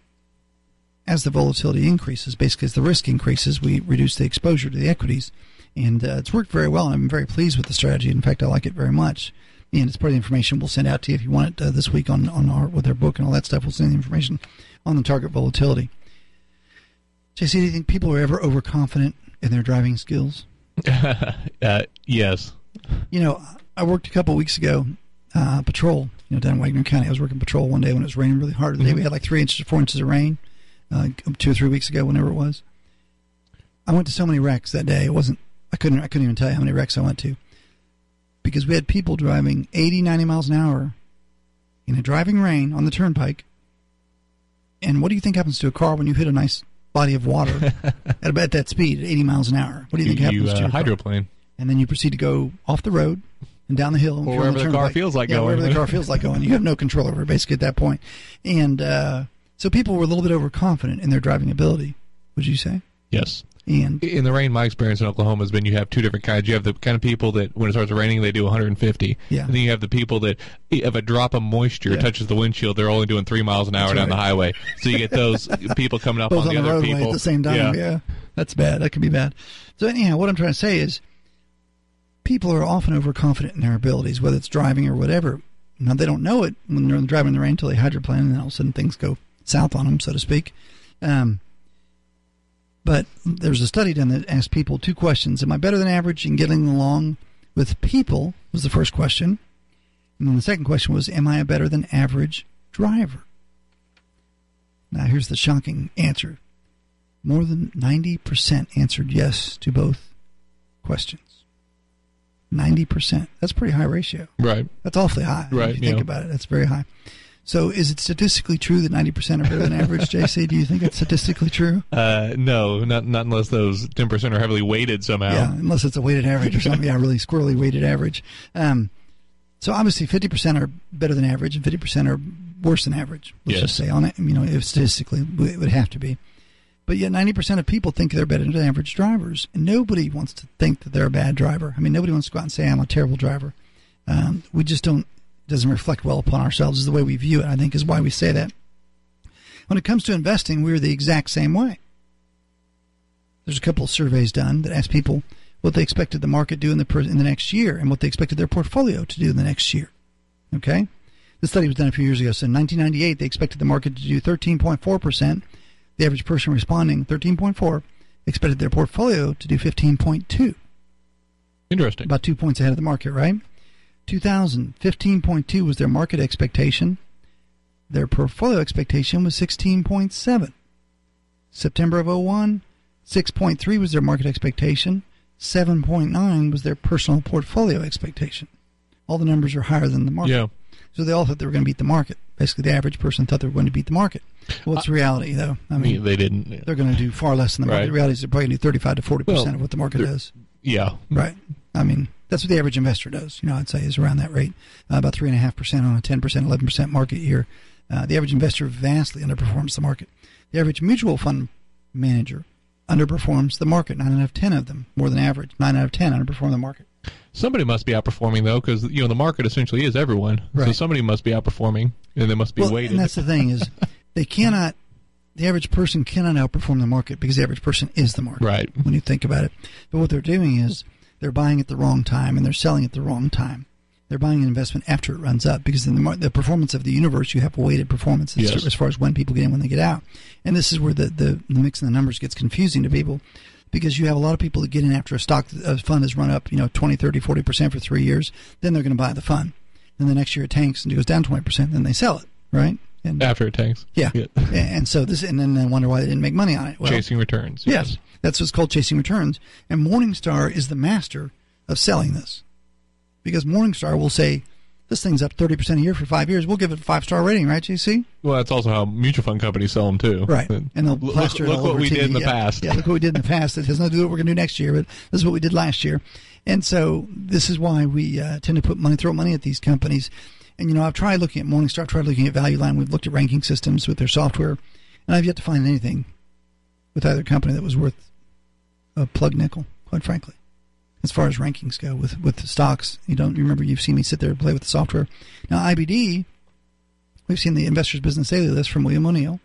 As the volatility increases, basically as the risk increases, we reduce the exposure to the equities. And uh, it's worked very well. I'm very pleased with the strategy. In fact, I like it very much. And it's part of the information we'll send out to you if you want it uh, this week on, on our with our book and all that stuff. We'll send the information on the target volatility. J C, do you think people are ever overconfident in their driving skills? uh, yes. You know, I worked a couple of weeks ago, uh, patrol, you know, down in Wagner County. I was working patrol one day when it was raining really hard. The day we had like three inches or four inches of rain, uh, two or three weeks ago, whenever it was. I went to so many wrecks that day. It wasn't, I couldn't, I couldn't even tell you how many wrecks I went to. Because we had people driving eighty, ninety miles an hour in a driving rain on the turnpike. And what do you think happens to a car when you hit a nice body of water at about that speed, at eighty miles an hour? What do you think you, happens uh, to your hydroplane. car? And then you proceed to go off the road and down the hill. Or wherever the, the car feels like yeah, going. wherever the car feels like going. You have no control over it, basically, at that point. And uh, so people were a little bit overconfident in their driving ability, would you say? Yes. And in the rain, my experience in Oklahoma has been you have two different kinds. You have the kind of people that when it starts raining, they do one hundred fifty. Yeah. And then you have the people that if a drop of moisture Yeah. touches the windshield, they're only doing three miles an hour That's down right. the highway. So you get those people coming up both on the, on the other roadway people at the same time. Yeah. Yeah. That's bad. That can be bad. So anyhow, what I'm trying to say is people are often overconfident in their abilities, whether it's driving or whatever. Now, they don't know it when they're driving in the rain until they hydroplane, and then all of a sudden things go south on them, so to speak. Um, but there's a study done that asked people two questions. Am I better than average in getting along with people, was the first question. And then the second question was, am I a better than average driver? Now, here's the shocking answer. More than ninety percent answered yes to both questions. ninety percent. That's a pretty high ratio. Right. That's awfully high. Right, If you think yeah. about it, that's very high. So is it statistically true that ninety percent are better than average, J C? Do you think it's statistically true? Uh, no, not not unless those ten percent are heavily weighted somehow. Yeah, unless it's a weighted average or something. Yeah, really squirrely weighted average. Um, so obviously fifty percent are better than average and fifty percent are worse than average. Let's Yes. just say on it. You know, if statistically it would have to be. But yet ninety percent of people think they're better than average drivers. And nobody wants to think that they're a bad driver. I mean, nobody wants to go out and say, I'm a terrible driver. Um, we just don't, it doesn't reflect well upon ourselves is the way we view it, I think, is why we say that. When it comes to investing, we're the exact same way. There's a couple of surveys done that ask people what they expected the market to do in the, per, in the next year and what they expected their portfolio to do in the next year. Okay? The study was done a few years ago. So in nineteen ninety-eight, they expected the market to do thirteen point four percent. The average person responding, thirteen point four, expected their portfolio to do fifteen point two. Interesting. About two points ahead of the market, right? two thousand, fifteen point two was their market expectation. Their portfolio expectation was sixteen point seven. September of oh one, six point three was their market expectation. seven point nine was their personal portfolio expectation. All the numbers are higher than the market. Yeah. So they all thought they were going to beat the market. Basically, the average person thought they were going to beat the market. What's the reality, though? I mean, they didn't. Yeah. They're going to do far less than the market. Right. The reality is they're probably going to do thirty-five to forty percent Well, of what the market they're- does. Yeah. Right. I mean, that's what the average investor does. You know, I'd say is around that rate, uh, about three point five percent on a ten percent, eleven percent market year. Uh, the average investor vastly underperforms the market. The average mutual fund manager underperforms the market. Nine out of ten of them, more than average. Nine out of ten underperform the market. Somebody must be outperforming, though, because you know the market essentially is everyone. So Right. somebody must be outperforming, and they must be Well, weighted. and that's the thing is they cannot, the average person cannot outperform the market because the average person is the market. Right. When you think about it. But what they're doing is they're buying at the wrong time and they're selling at the wrong time. They're buying an investment after it runs up because in the, mar- the performance of the universe, you have weighted performance as, Yes. as far as when people get in, when they get out. And this is where the, the, the mix and the numbers gets confusing to people because you have a lot of people that get in after a stock, a fund has run up, you know, twenty, thirty, forty percent for three years. Then they're going to buy the fund. Then the next year it tanks and it goes down twenty percent. Then they sell it, right? And After it tanks. yeah. And so this, and then they wonder why they didn't make money on it. Well, Chasing returns. yes. That's what's called chasing returns. And Morningstar is the master of selling this. Because Morningstar will say, this thing's up thirty percent a year for five years. We'll give it a five-star rating, right, J C? Well, that's also how mutual fund companies sell them, too. Right. And they'll look, plaster it look all what over we T V. did in the Yeah. past. Yeah, look what we did in the past. It has nothing to do with what we're going to do next year, but this is what we did last year. And so this is why we uh, tend to put money, throw money at these companies. And, you know, I've tried looking at Morningstar, I've tried looking at Value Line. We've looked at ranking systems with their software, and I've yet to find anything with either company that was worth a plug nickel, quite frankly. As far as rankings go with, with the stocks, you don't remember you've seen me sit there and play with the software. Now, I B D, we've seen the Investors Business Daily list from William O'Neill,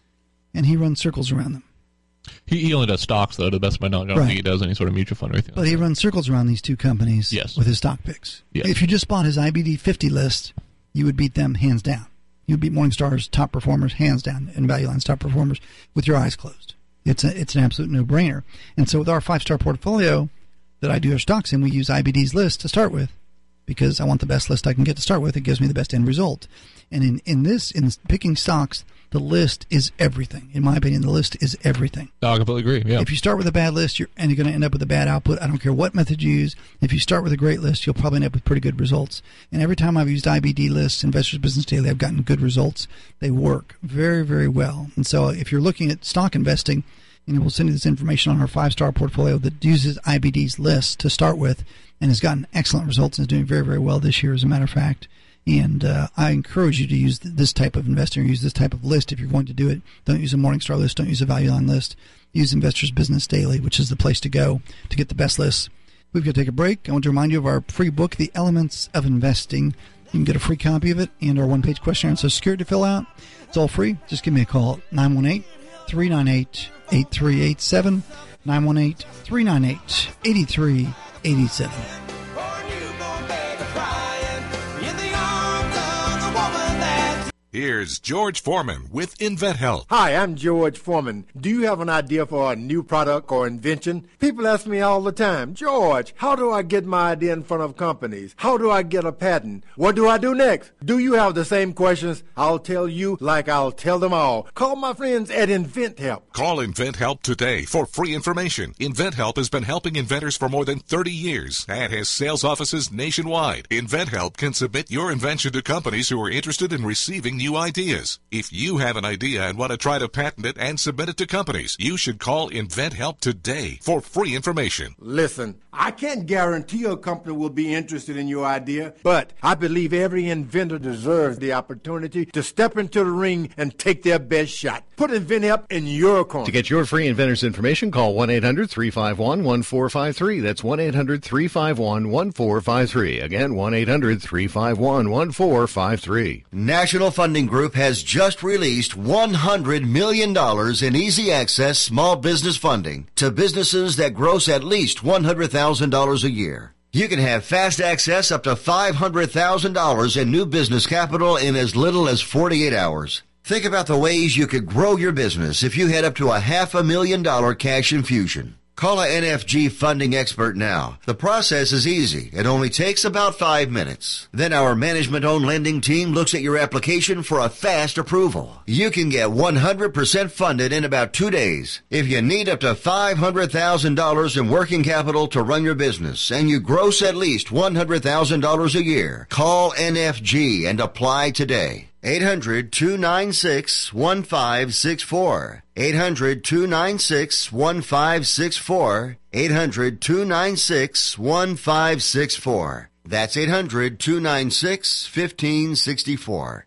and he runs circles around them. He, he only does stocks, though, to the best of my knowledge. I don't Right. think he does any sort of mutual fund or anything. But he runs circles around these two companies Yes. with his stock picks. Yes. If you just bought his I B D fifty list, you would beat them hands down. You would beat Morningstar's top performers hands down and Value Line's top performers with your eyes closed. It's a, it's an absolute no-brainer. And so with our five-star portfolio that I do our stocks in, we use I B D's list to start with because I want the best list I can get to start with. It gives me the best end result. And in, in this, in picking stocks, the list is everything. In my opinion, the list is everything. No, I completely agree. Yeah. If you start with a bad list, you're, and you're going to end up with a bad output, I don't care what method you use. If you start with a great list, you'll probably end up with pretty good results. And every time I've used I B D lists, Investors Business Daily, I've gotten good results. They work very, very well. And so if you're looking at stock investing, you know, we'll send you this information on our five-star portfolio that uses I B D's list to start with and has gotten excellent results and is doing very, very well this year, as a matter of fact. And uh, I encourage you to use this type of investing or use this type of list if you're going to do it. Don't use a Morningstar list. Don't use a Value Line list. Use Investors Business Daily, which is the place to go to get the best lists. We've got to take a break. I want to remind you of our free book, The Elements of Investing. You can get a free copy of it and our one-page questionnaire on Social Security to fill out. It's all free. Just give me a call at nine one eight, three nine eight, eight three eight seven, nine one eight, three nine eight, eight three eight seven. Here's George Foreman with InventHelp. Hi, I'm George Foreman. Do you have an idea for a new product or invention? People ask me all the time, George, how do I get my idea in front of companies? How do I get a patent? What do I do next? Do you have the same questions? I'll tell you like I'll tell them all. Call my friends at InventHelp. Call InventHelp today for free information. InventHelp has been helping inventors for more than thirty years and has sales offices nationwide. InventHelp can submit your invention to companies who are interested in receiving new ideas. If you have an idea and want to try to patent it and submit it to companies, you should call InventHelp today for free information. Listen, I can't guarantee a company will be interested in your idea, but I believe every inventor deserves the opportunity to step into the ring and take their best shot. Put InventHelp in your corner. To get your free inventors information, call one eight hundred, three five one, one four five three. That's one eight hundred, three five one, one four five three. Again, one eight hundred, three five one, one four five three. National Funding Group has just released one hundred million dollars in easy access small business funding to businesses that gross at least one hundred thousand dollars a year. You can have fast access up to five hundred thousand dollars in new business capital in as little as forty-eight hours. Think about the ways you could grow your business if you had up to a half a million dollar cash infusion. Call a N F G funding expert now. The process is easy. It only takes about five minutes. Then our management-owned lending team looks at your application for a fast approval. You can get one hundred percent funded in about two days. If you need up to five hundred thousand dollars in working capital to run your business and you gross at least one hundred thousand dollars a year, call N F G and apply today. eight hundred, two nine six, one five six four. eight hundred, two nine six, one five six four. eight hundred, two nine six, one five six four. That's eight hundred, two nine six, one five six four.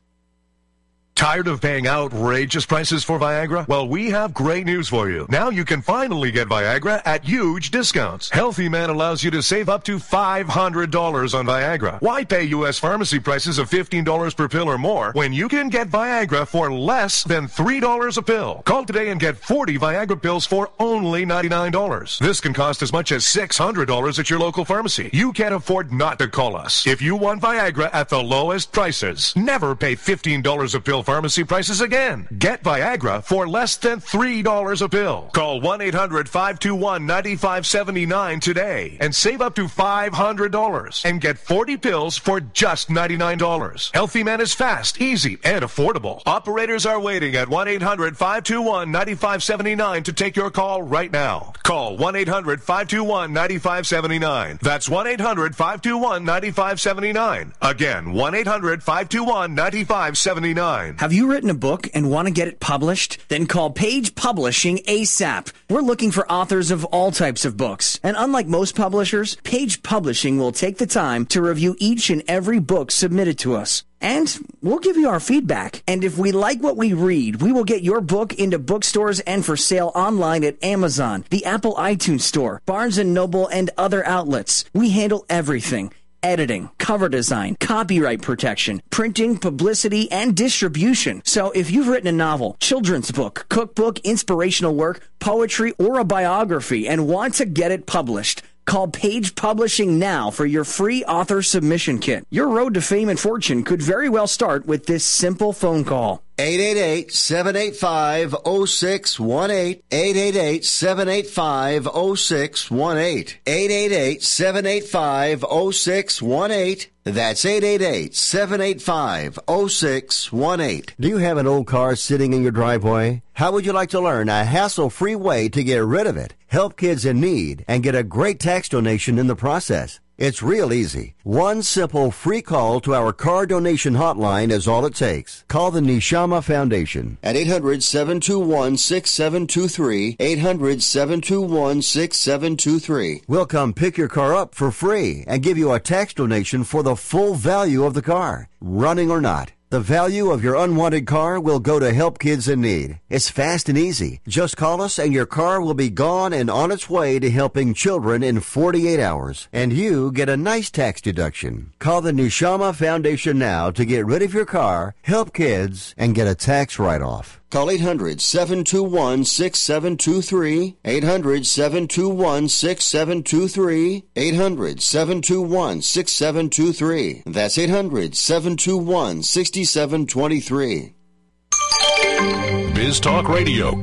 Tired of paying outrageous prices for Viagra? Well, we have great news for you. Now you can finally get Viagra at huge discounts. Healthy Man allows you to save up to five hundred dollars on Viagra. Why pay U S pharmacy prices of fifteen dollars per pill or more when you can get Viagra for less than three dollars a pill? Call today and get forty Viagra pills for only ninety-nine dollars. This can cost as much as six hundred dollars at your local pharmacy. You can't afford not to call us. If you want Viagra at the lowest prices, never pay fifteen dollars a pill pharmacy prices again. Get Viagra for less than three dollars a pill. Call one eight hundred, five two one, nine five seven nine today and save up to five hundred dollars and get forty pills for just ninety-nine dollars. Healthy Man is fast, easy, and affordable. Operators are waiting at one eight hundred, five two one, nine five seven nine to take your call right now. Call one eight hundred, five two one, nine five seven nine. That's one eight hundred, five two one, nine five seven nine. Again, one eight hundred, five two one, nine five seven nine. Have you written a book and want to get it published? Then call Page Publishing ASAP. We're looking for authors of all types of books. And unlike most publishers, Page Publishing will take the time to review each and every book submitted to us. And we'll give you our feedback. And if we like what we read, we will get your book into bookstores and for sale online at Amazon, the Apple iTunes Store, Barnes and Noble, and other outlets. We handle everything. Editing, cover design, copyright protection, printing, publicity, and distribution. So if you've written a novel, children's book, cookbook, inspirational work, poetry, or a biography and want to get it published, Call Page Publishing now for your free author submission kit. Your road to fame and fortune could very well start with this simple phone call. eight eight eight, seven eight five, zero six one eight. eight eight eight, seven eight five, zero six one eight. eight eight eight, seven eight five, zero six one eight. That's eight eight eight, seven eight five, zero six one eight. Do you have an old car sitting in your driveway? How would you like to learn a hassle-free way to get rid of it, help kids in need, and get a great tax donation in the process? It's real easy. One simple free call to our car donation hotline is all it takes. Call the Neshama Foundation at eight hundred, seven two one, six seven two three, eight hundred, seven two one, six seven two three. We'll come pick your car up for free and give you a tax donation for the full value of the car, running or not. The value of your unwanted car will go to help kids in need. It's fast and easy. Just call us and your car will be gone and on its way to helping children in forty-eight hours. And you get a nice tax deduction. Call the Neshama Foundation now to get rid of your car, help kids, and get a tax write-off. Call eight hundred, seven two one, six seven two three, eight hundred, seven two one, six seven two three, eight hundred, seven two one, six seven two three. That's eight hundred, seven two one, six seven two three. Biz Talk Radio.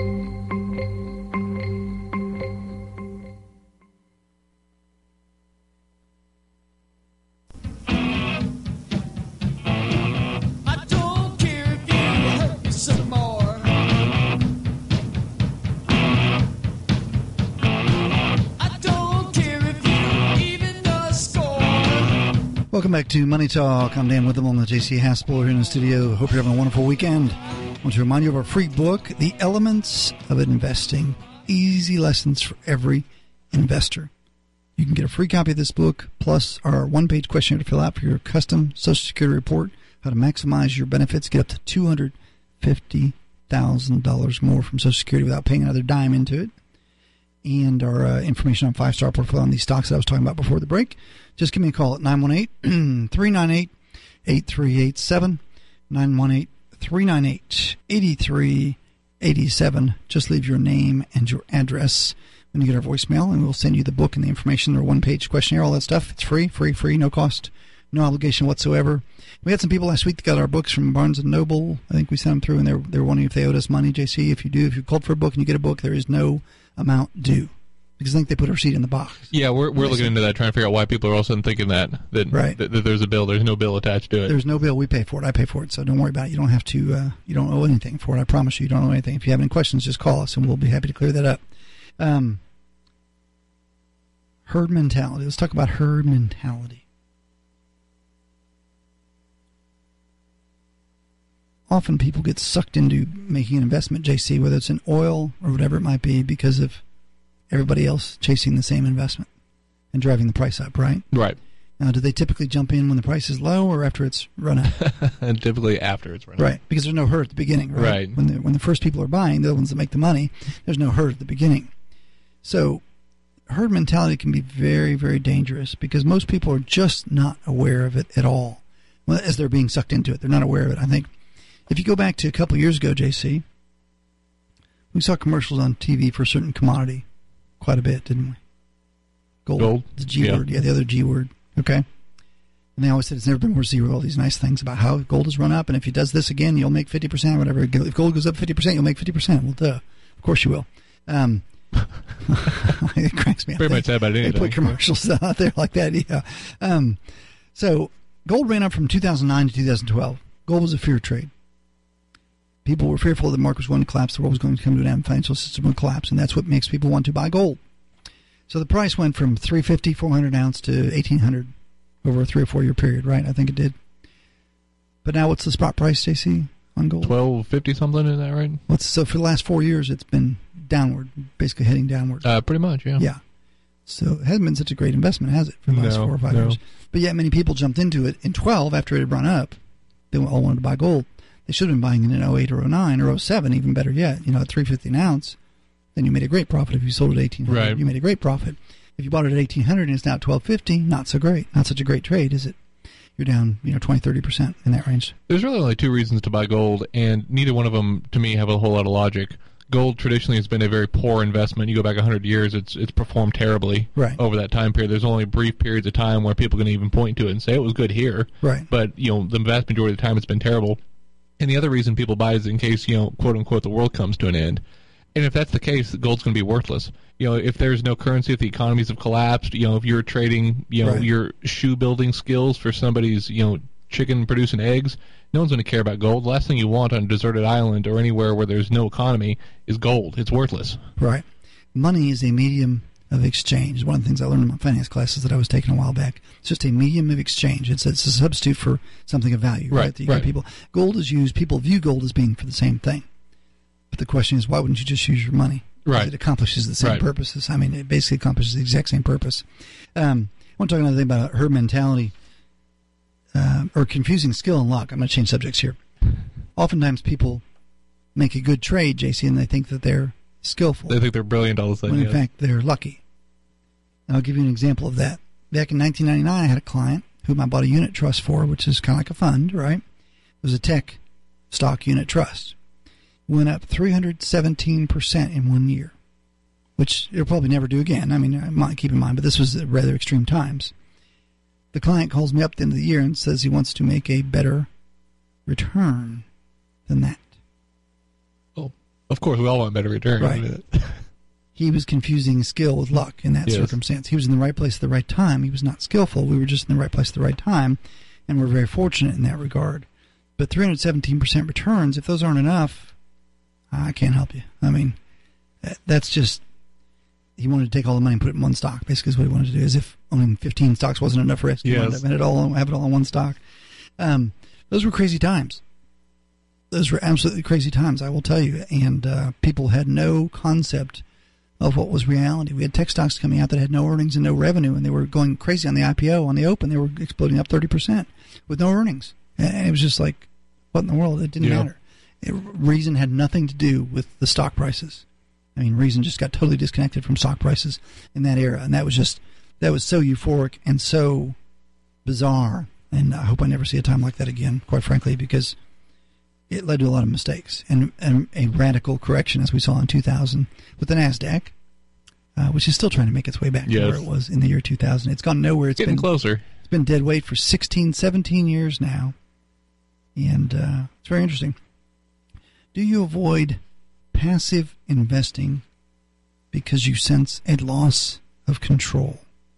Welcome back to Money Talk. I'm Dan Witham on the J C Haspel here in the studio. Hope you're having a wonderful weekend. I want to remind you of our free book, The Elements of Investing, Easy Lessons for Every Investor. You can get a free copy of this book, plus our one-page questionnaire to fill out for your custom Social Security report, how to maximize your benefits, get up to two hundred fifty thousand dollars more from Social Security without paying another dime into it, and our uh, information on five-star portfolio on these stocks that I was talking about before the break. Just give me a call at nine one eight, three nine eight, eight three eight seven, nine one eight, three nine eight, eight three eight seven. Just leave your name and your address when you get our voicemail, and we'll send you the book and the information, our one-page questionnaire, all that stuff. It's free, free, free, no cost, no obligation whatsoever. We had some people last week that got our books from Barnes and Noble. I think we sent them through, and they were, they were wondering if they owed us money, J C. If you do, if you called for a book and you get a book, there is no amount due. Because I think they put a receipt in the box. Yeah, we're we're looking into that, trying to figure out why people are all of a sudden thinking that that, right. that that there's a bill. There's no bill attached to it. There's no bill. We pay for it. I pay for it. So don't worry about it. You don't have to. Uh, you don't owe anything for it. I promise you, you don't owe anything. If you have any questions, just call us, and we'll be happy to clear that up. Um, herd mentality. Let's talk about herd mentality. Often people get sucked into making an investment, J C, whether it's in oil or whatever it might be, because of everybody else chasing the same investment and driving the price up, right? Right. Now, do they typically jump in when the price is low or after it's run up? And typically after it's run up. Right, because there's no herd at the beginning, right? Right. When the, when the first people are buying, they're the ones that make the money, there's no herd at the beginning. So herd mentality can be very, very dangerous because most people are just not aware of it at all. Well, as they're being sucked into it, they're not aware of it. I think if you go back to a couple of years ago, J C, we saw commercials on T V for a certain commodity quite a bit, didn't we? Gold. Gold. The G yeah. word. Yeah, the other G word. Okay. And they always said it's never been worth zero, all these nice things about how gold has run up, and if it does this again, you'll make fifty percent, whatever. If gold goes up fifty percent, you'll make fifty percent. Well, duh. Of course you will. Um, it cracks me up. Pretty much said about anything. They put commercials out there like that, yeah. Um, so gold ran up from two thousand nine to two thousand twelve. Gold was a fear trade. People were fearful that the market was going to collapse, the world was going to come to an end, the financial system would collapse, and that's what makes people want to buy gold. So the price went from three fifty, four hundred ounce to eighteen hundred over a three or four year period, right? I think it did. But now what's the spot price, J C, on gold? twelve fifty something, is that right? What's, so for the last four years, it's been downward, basically heading downward. Uh, pretty much, yeah. Yeah. So it hasn't been such a great investment, has it, for the last no, four or five no. years? But yet many people jumped into it in twelve after it had run up. They all wanted to buy gold. They should have been buying it in oh eight or oh nine or oh seven, even better yet, you know, at three fifty an ounce. Then you made a great profit. If you sold it at eighteen hundred, right. You made a great profit. If you bought it at eighteen hundred and it's now twelve fifty, not so great. Not such a great trade, is it? You're down, you know, twenty, thirty percent in that range. There's really only two reasons to buy gold, and neither one of them, to me, have a whole lot of logic. gold traditionally has been a very poor investment. You go back one hundred years, it's it's performed terribly Right. over that time period. There's only brief periods of time where people can even point to it and say it was good here. Right. But, you know, the vast majority of the time it's been terrible. And the other reason people buy is in case, you know, quote unquote, the world comes to an end. And if that's the case, gold's going to be worthless. You know, if there's no currency, if the economies have collapsed, you know, if you're trading, you know, Right. your shoe building skills for somebody's, you know, chicken producing eggs, no one's going to care about gold. The last thing you want on a deserted island or anywhere where there's no economy is gold. It's worthless. Right. Money is a medium of exchange. One of the things I learned in my finance classes that I was taking a while back. It's just a medium of exchange. It's it's a substitute for something of value, right? Right, That you give right. people. Gold is used. People view gold as being for the same thing. But the question is, why wouldn't you just use your money? Right. It accomplishes the same Right. purposes. I mean, it basically accomplishes the exact same purpose. Um, I want to talk another thing about her mentality uh, or confusing skill and luck. I'm going to change subjects here. Oftentimes, people make a good trade, J C, and they think that they're skillful. They think they're brilliant all of a sudden. when in yes. fact they're lucky. And I'll give you an example of that. Back in nineteen ninety-nine, I had a client whom I bought a unit trust for, which is kind of like a fund, right? It was a tech stock unit trust. Went up three hundred seventeen percent in one year, which it'll probably never do again. I mean, I might keep in mind, but this was at rather extreme times. The client calls me up at the end of the year and says he wants to make a better return than that. Of course, we all want better return. Right. He was confusing skill with luck in that Yes. circumstance. He was in the right place at the right time. He was not skillful. We were just in the right place at the right time, and we're very fortunate in that regard. But three hundred seventeen percent returns, if those aren't enough, I can't help you. I mean, that- that's just, he wanted to take all the money and put it in one stock, basically is what he wanted to do, as if owning fifteen stocks wasn't enough risk. He wanted Yes. to have it all, have it all in one stock. Um, those were crazy times. Those were absolutely crazy times, I will tell you. And uh, people had no concept of what was reality. We had tech stocks coming out that had no earnings and no revenue, and they were going crazy on the I P O. On the open, they were exploding up thirty percent with no earnings. And it was just like, what in the world? It didn't Yeah. matter. It, reason had nothing to do with the stock prices. I mean, reason just got totally disconnected from stock prices in that era. And that was just, that was so euphoric and so bizarre. And I hope I never see a time like that again, quite frankly, because it led to a lot of mistakes and, and a radical correction, as we saw in two thousand with the NASDAQ, uh, which is still trying to make its way back Yes. to where it was in the year two thousand. It's gone nowhere. It's Getting been closer. It's been dead weight for sixteen, seventeen years now, and uh, it's very interesting. Do you avoid passive investing because you sense a loss of control?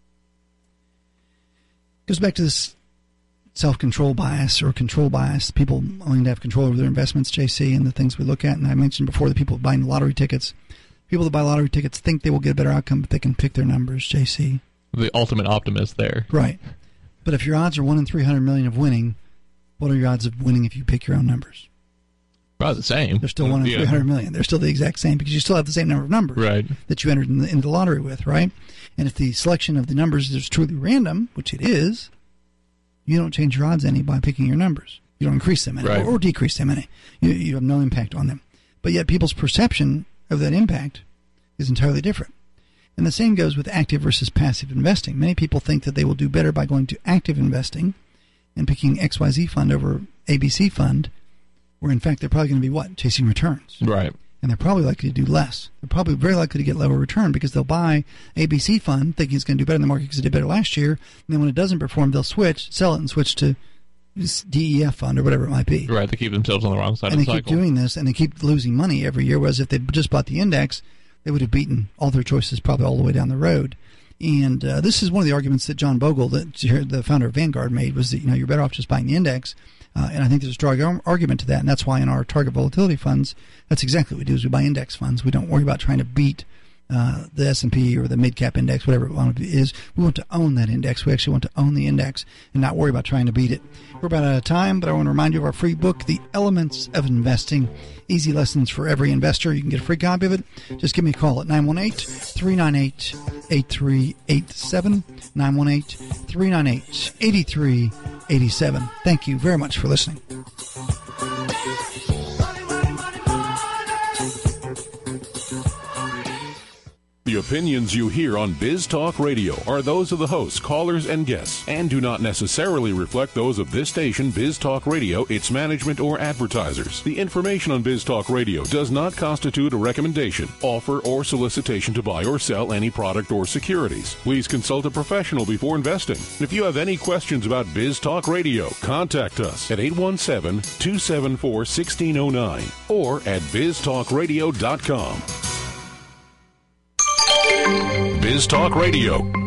Goes back to this self-control bias or control bias, people wanting to have control over their investments, J C, and the things we look at. And I mentioned before the people buying lottery tickets. People that buy lottery tickets think they will get a better outcome if they can pick their numbers, J C. The ultimate optimist there. Right. But if your odds are one in three hundred million of winning, what are your odds of winning if you pick your own numbers? Probably the same. They're still one in Yeah. three hundred million. They're still the exact same because you still have the same number of numbers Right. that you entered in the, in the lottery with, right? And if the selection of the numbers is truly random, which it is, you don't change your odds any by picking your numbers. You don't increase them any Right. or, or decrease them any. You, you have no impact on them. But yet people's perception of that impact is entirely different. And the same goes with active versus passive investing. Many people think that they will do better by going to active investing and picking X Y Z fund over A B C fund, where in fact they're probably going to be what? Chasing returns. Right. And they're probably likely to do less. They're probably very likely to get lower return because they'll buy A B C fund thinking it's going to do better in the market because it did better last year. And then when it doesn't perform, they'll switch, sell it, and switch to this D E F fund or whatever it might be. Right. They keep themselves on the wrong side And of they the keep cycle. doing this, and they keep losing money every year, whereas if they just bought the index, they would have beaten all their choices probably all the way down the road. And uh, this is one of the arguments that John Bogle, that the founder of Vanguard, made, was that, you know, you're better off just buying the index. Uh, and I think there's a strong argument to that, and that's why in our target volatility funds, that's exactly what we do, is we buy index funds. We don't worry about trying to beat uh, the S and P or the mid-cap index, whatever it is. We want to own that index. We actually want to own the index and not worry about trying to beat it. We're about out of time, but I want to remind you of our free book, The Elements of Investing, Easy Lessons for Every Investor. You can get a free copy of it. Just give me a call at nine one eight, three nine eight, eight three eight seven, nine one eight, three nine eight, eight three eight seven. Thank you very much for listening. The opinions you hear on Biz Talk Radio are those of the hosts, callers, and guests, and do not necessarily reflect those of this station, Biz Talk Radio, its management, or advertisers. The information on Biz Talk Radio does not constitute a recommendation, offer, or solicitation to buy or sell any product or securities. Please consult a professional before investing. If you have any questions about Biz Talk Radio, contact us at eight one seven, two seven four, one six zero nine or at biz talk radio dot com. Biz Talk Radio,